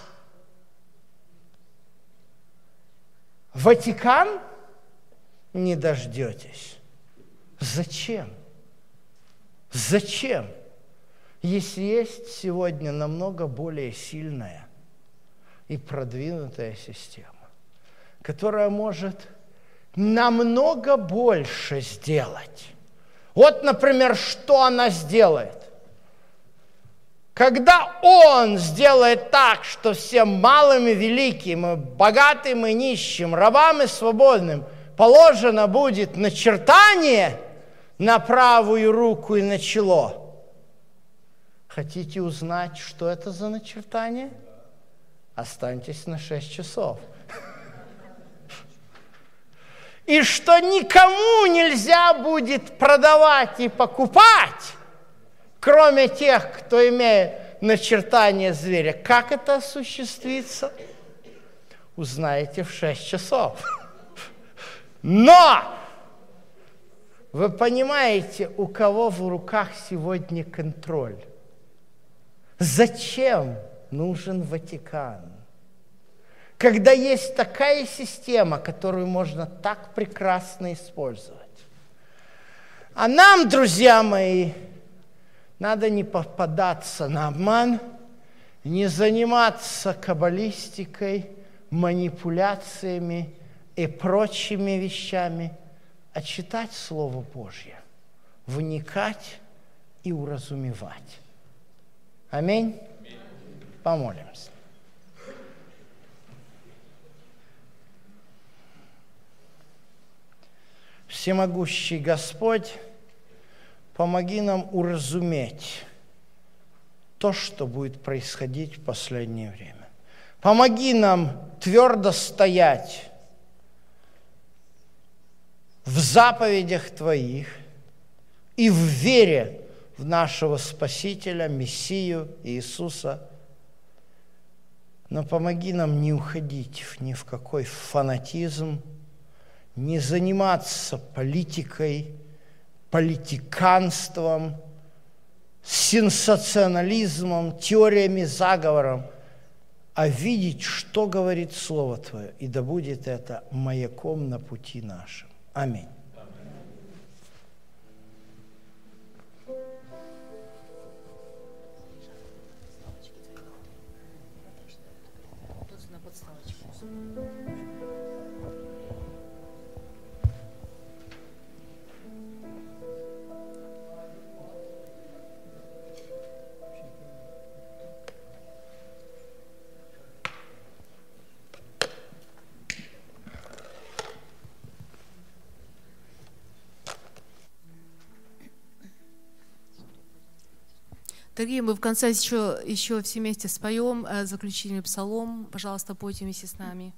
Ватикан? Не дождетесь. Зачем? Зачем? Если есть сегодня намного более сильная и продвинутая система, которая может намного больше сделать. Вот, например, что она сделает. Когда он сделает так, что всем малым и великим, и богатым и нищим, рабам и свободным положено будет начертание на правую руку и на чело. Хотите узнать, что это за начертание? Останьтесь на шесть часов. И что никому нельзя будет продавать и покупать, кроме тех, кто имеет начертание зверя. Как это осуществится? Узнаете в шесть часов. Но вы понимаете, у кого в руках сегодня контроль? Зачем нужен Ватикан? Когда есть такая система, которую можно так прекрасно использовать. А нам, друзья мои, надо не попадаться на обман, не заниматься каббалистикой, манипуляциями и прочими вещами, а читать Слово Божье, вникать и уразумевать. Аминь. Помолимся. Всемогущий Господь, помоги нам уразуметь то, что будет происходить в последнее время. Помоги нам твердо стоять в заповедях Твоих и в вере в нашего Спасителя, Мессию Иисуса. Но помоги нам не уходить ни в какой фанатизм, не заниматься политикой, политиканством, сенсационализмом, теориями заговором, а видеть, что говорит Слово Твое, и да будет это маяком на пути нашем. Аминь. Дорогие, мы в конце еще, еще все вместе споем заключительный псалом. Пожалуйста, пойте вместе с нами.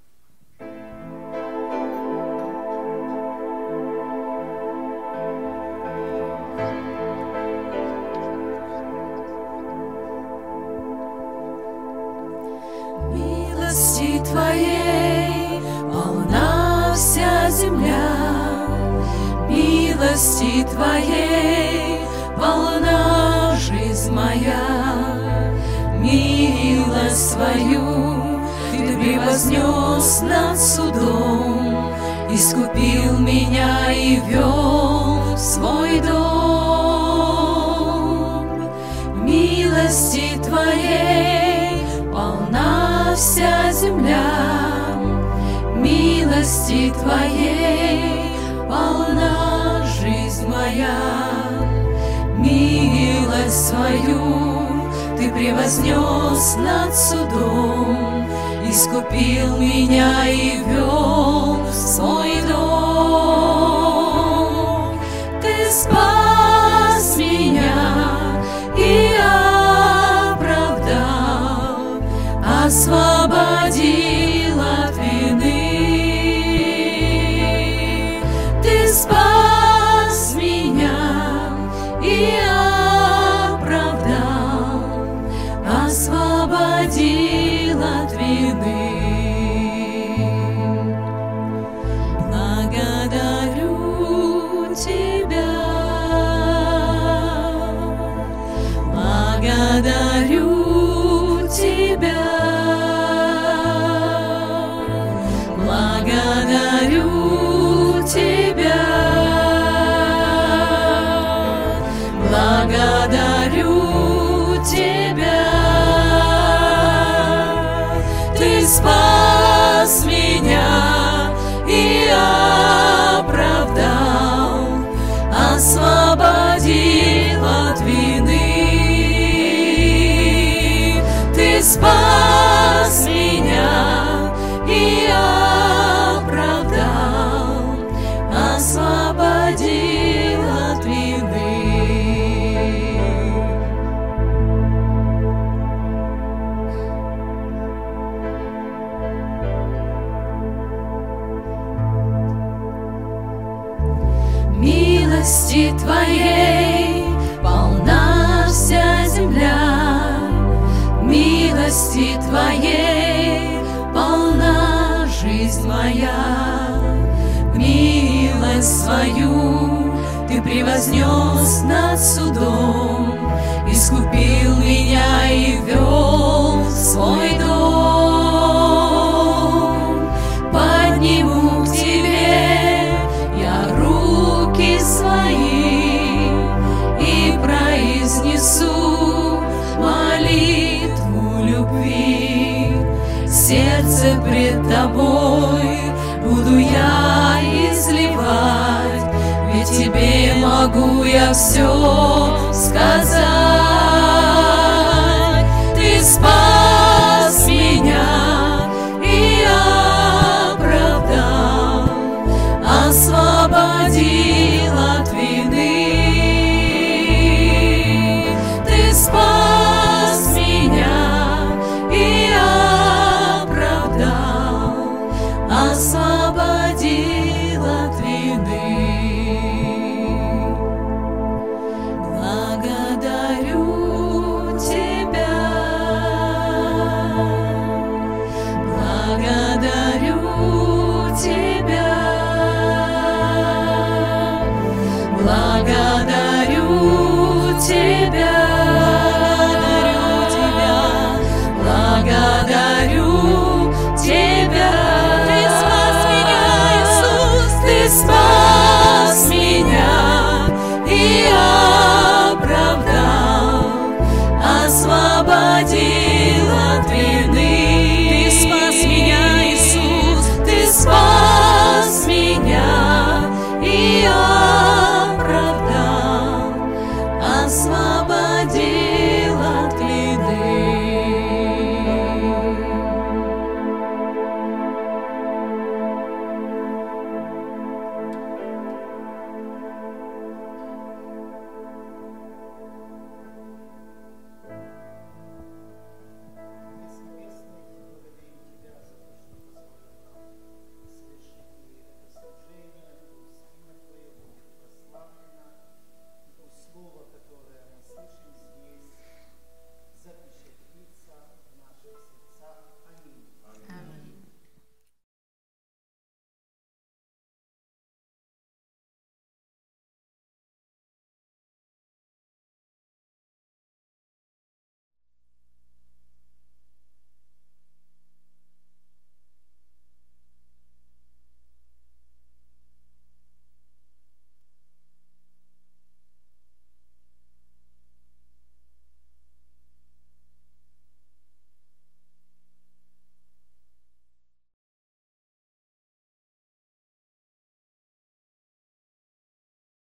Милости Твоей полна вся земля, милости Твоей полна жизнь моя, милость Свою Ты превознес над судом, искупил меня и ввел в свой дом. Милости Твоей полна вся земля, милости Твоей полна жизнь моя, милость Свою Ты превознес над судом, искупил меня и ввел в свой дом. Ты спас меня и оправдал, освободил от вины. Ты спас меня и оправдал, освободил от вины. Благодарю Тебя, благодарю Тебя, благодарю Тебя, благодарю Тебя. Ты спас меня и оправдал, освободил от вины. Ты спас меня и оправдал, освободил от вины. Милости Твоей полна вся земля, милости Твоей полна жизнь моя, милость Свою Ты превознес над судом, искупил меня и ввел в свой дом. Подниму к Тебе я руки свои и произнесу молитву любви. Сердце пред Тобой буду я изливать, ведь Тебе могу я все сказать. Ты спас меня и оправдал, освободил от вины. Ты спас меня и оправдал, освободил от вины. Благодарю Тебя, благодарю Тебя, благодарю Тебя.